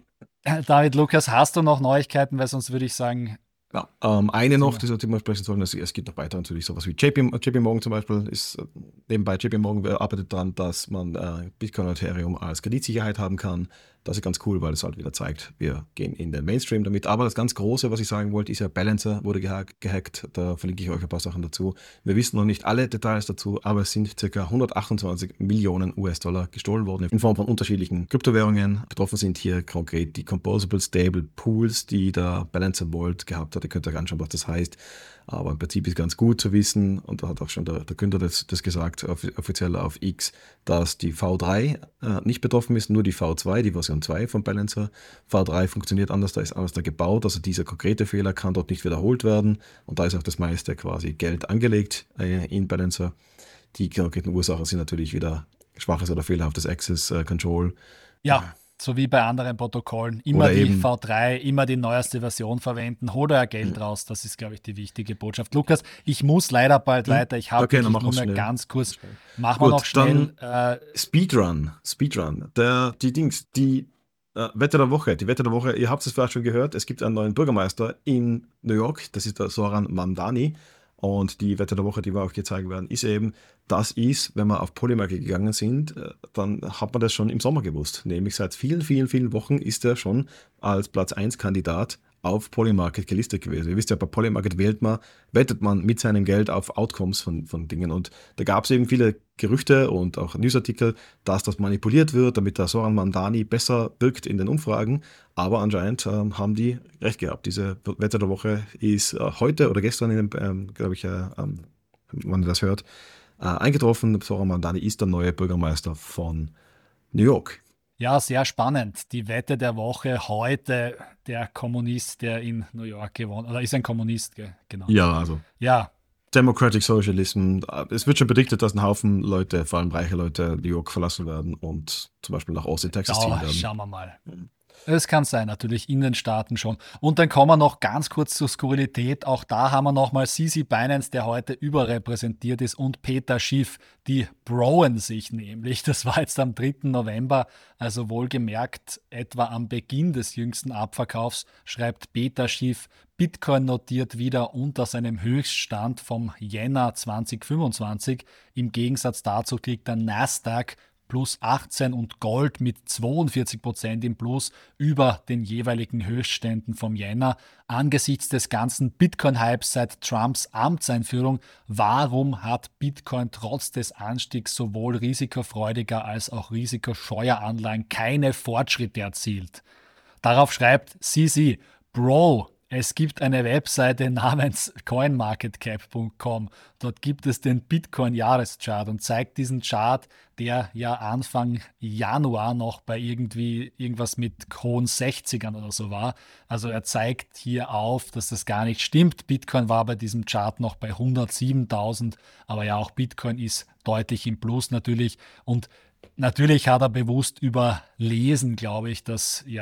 David, Lukas, hast du noch Neuigkeiten? Weil sonst würde ich sagen, Ja, ähm, eine noch, Thema. die wir sprechen sollen, es, es geht noch weiter natürlich, sowas wie J P, J P Morgan zum Beispiel, ist äh, nebenbei J P Morgan arbeitet daran, dass man äh, Bitcoin und Ethereum als Kreditsicherheit haben kann. Das ist ganz cool, weil es halt wieder zeigt, wir gehen in den Mainstream damit. Aber das ganz Große, was ich sagen wollte, ist ja Balancer wurde gehack, gehackt. Da verlinke ich euch ein paar Sachen dazu. Wir wissen noch nicht alle Details dazu, aber es sind ca. hundertachtundzwanzig Millionen U S-Dollar gestohlen worden in Form von unterschiedlichen Kryptowährungen. Betroffen sind hier konkret die Composable Stable Pools, die der Balancer Vault gehabt hat. Ihr könnt euch anschauen, was das heißt. Aber im Prinzip ist ganz gut zu wissen, und da hat auch schon der, der Gründer das, das gesagt, offiziell auf X, dass die V drei äh, nicht betroffen ist, nur die V zwei, die Version zwei vom Balancer. V drei funktioniert anders, da ist anders da gebaut, also dieser konkrete Fehler kann dort nicht wiederholt werden und da ist auch das meiste quasi Geld angelegt äh, in Balancer. Die konkreten Ursachen sind natürlich wieder schwaches oder fehlerhaftes Access äh, Control. ja, so wie bei anderen Protokollen, immer Oder die eben- V drei, immer die neueste Version verwenden, hol euer Geld raus. Das ist, glaube ich, die wichtige Botschaft. Lukas, ich muss leider bald weiter. Ich habe Okay, dann wirklich mach nur wir's mehr schnell. ganz kurz. Machen wir Gut, noch schnell. Äh, Speedrun, Speedrun, der, die Dings, die äh, Wette der Woche, die Wette der Woche, ihr habt es vielleicht schon gehört, es gibt einen neuen Bürgermeister in New York, das ist der Zoran Mamdani und die Wette der Woche, die wir auch gezeigt werden, ist eben, das ist, wenn wir auf Polymarket gegangen sind, äh, dann hat man das schon im Sommer gewusst, nämlich seit vielen, vielen, vielen Wochen ist er schon als Platz eins Kandidat auf Polymarket gelistet gewesen. Ihr wisst ja, bei Polymarket wählt man, wettet man mit seinem Geld auf Outcomes von, von Dingen. Und da gab es eben viele Gerüchte und auch Newsartikel, dass das manipuliert wird, damit der Zoran Mamdani besser wirkt in den Umfragen. Aber anscheinend ähm, haben die recht gehabt. Diese Wette der Woche ist äh, heute oder gestern, in dem, ähm, glaube ich, äh, ähm, wenn man das hört, äh, eingetroffen. Zoran Mamdani ist der neue Bürgermeister von New York. ja, sehr spannend. Die Wette der Woche heute, der Kommunist, der in New York gewonnen hat. Oder ist ein Kommunist, gell? Genau. Ja, also Ja, Democratic Socialism. Es wird schon berichtet, dass ein Haufen Leute, vor allem reiche Leute, New York verlassen werden und zum Beispiel nach Austin, Texas ziehen da werden. schauen wir mal. Es kann sein, natürlich in den Staaten schon. Und dann kommen wir noch ganz kurz zur Skurrilität. Auch da haben wir nochmal C C Binance, der heute überrepräsentiert ist, und Peter Schiff. Die broen sich nämlich. Das war jetzt am dritten November, also wohlgemerkt etwa am Beginn des jüngsten Abverkaufs, schreibt Peter Schiff, Bitcoin notiert wieder unter seinem Höchststand vom Jänner zwanzig fünfundzwanzig. Im Gegensatz dazu kriegt der Nasdaq plus achtzehn und Gold mit zweiundvierzig Prozent im Plus über den jeweiligen Höchstständen vom Jänner. Angesichts des ganzen Bitcoin-Hypes seit Trumps Amtseinführung, warum hat Bitcoin trotz des Anstiegs sowohl risikofreudiger als auch risikoscheuer Anleihen keine Fortschritte erzielt? Darauf schreibt C C, Bro, es gibt eine Webseite namens coin market cap punkt com. Dort gibt es den Bitcoin-Jahreschart und zeigt diesen Chart, der ja Anfang Januar noch bei irgendwie irgendwas mit hohen sechzigern oder so war. Also er zeigt hier auf, dass das gar nicht stimmt. Bitcoin war bei diesem Chart noch bei hundertsiebentausend, aber ja, auch Bitcoin ist deutlich im Plus natürlich. Und natürlich hat er bewusst überlesen, glaube ich, dass ja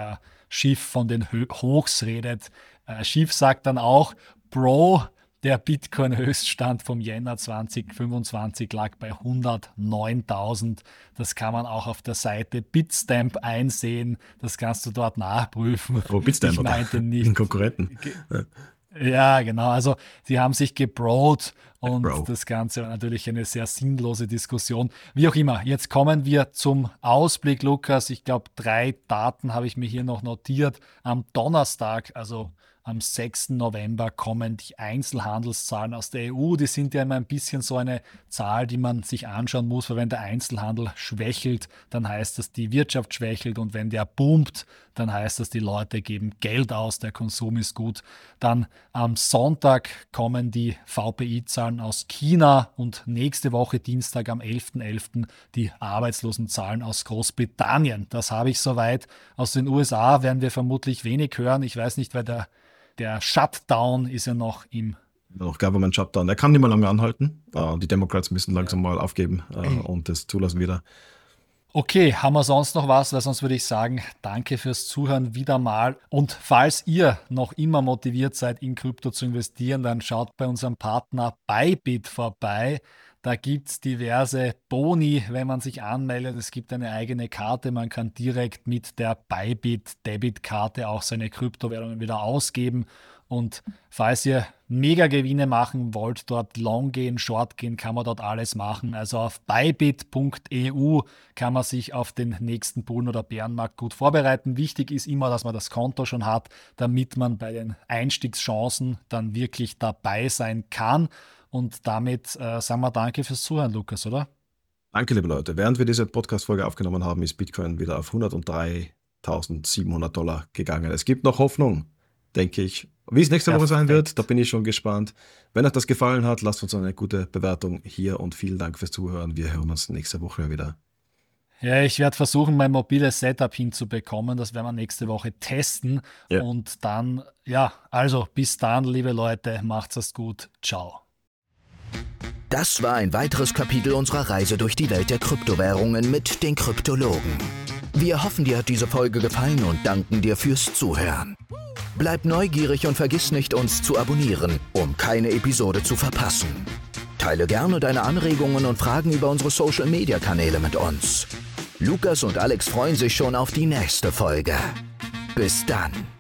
Schiff von den Hö- Hochs redet. Äh, Schiff sagt dann auch, Bro, der Bitcoin-Höchststand vom Jänner zwanzig fünfundzwanzig lag bei hundertneuntausend. Das kann man auch auf der Seite Bitstamp einsehen. Das kannst du dort nachprüfen. Oh, Bitstamp, ich meinte nicht. Den Konkurrenten. Ja, genau. Also sie haben sich gebrot und Bro. das Ganze war natürlich eine sehr sinnlose Diskussion. Wie auch immer, jetzt kommen wir zum Ausblick, Lukas. Ich glaube, drei Daten habe ich mir hier noch notiert. Am Donnerstag, also am sechsten November, kommen die Einzelhandelszahlen aus der E U. Die sind ja immer ein bisschen so eine Zahl, die man sich anschauen muss, weil wenn der Einzelhandel schwächelt, dann heißt das, die Wirtschaft schwächelt, und wenn der boomt, dann heißt das, die Leute geben Geld aus, der Konsum ist gut. Dann am Sonntag kommen die V P I-Zahlen aus China und nächste Woche Dienstag am elften elften die Arbeitslosenzahlen aus Großbritannien. Das habe ich soweit. Aus den U S A werden wir vermutlich wenig hören. Ich weiß nicht, weil der Der Shutdown ist ja noch im... Noch Government Shutdown. Der kann nicht mehr lange anhalten. Uh, die Democrats müssen langsam mal aufgeben uh, und das zulassen wieder. Okay, haben wir sonst noch was? Weil sonst würde ich sagen, danke fürs Zuhören wieder mal. Und falls ihr noch immer motiviert seid, in Krypto zu investieren, dann schaut bei unserem Partner Bybit vorbei. Da gibt es diverse Boni, wenn man sich anmeldet. Es gibt eine eigene Karte. Man kann direkt mit der Bybit-Debitkarte auch seine Kryptowährungen wieder ausgeben. Und falls ihr Mega-Gewinne machen wollt, dort long gehen, short gehen, kann man dort alles machen. Also auf bybit punkt e u kann man sich auf den nächsten Bullen- oder Bärenmarkt gut vorbereiten. Wichtig ist immer, dass man das Konto schon hat, damit man bei den Einstiegschancen dann wirklich dabei sein kann. Und damit äh, sagen wir danke fürs Zuhören, Lukas, oder? Danke, liebe Leute. Während wir diese Podcast-Folge aufgenommen haben, ist Bitcoin wieder auf hundertdreitausendsiebenhundert Dollar gegangen. Es gibt noch Hoffnung, denke ich. Wie es nächste Woche sein wird, da bin ich schon gespannt. Wenn euch das gefallen hat, lasst uns eine gute Bewertung hier und vielen Dank fürs Zuhören. Wir hören uns nächste Woche wieder. Ja, ich werde versuchen, mein mobiles Setup hinzubekommen. Das werden wir nächste Woche testen. Ja. Und dann, ja, also bis dann, liebe Leute, macht's es gut. Ciao. Das war ein weiteres Kapitel unserer Reise durch die Welt der Kryptowährungen mit den Kryptologen. Wir hoffen, dir hat diese Folge gefallen und danken dir fürs Zuhören. Bleib neugierig und vergiss nicht, uns zu abonnieren, um keine Episode zu verpassen. Teile gerne deine Anregungen und Fragen über unsere Social-Media-Kanäle mit uns. Lukas und Alex freuen sich schon auf die nächste Folge. Bis dann.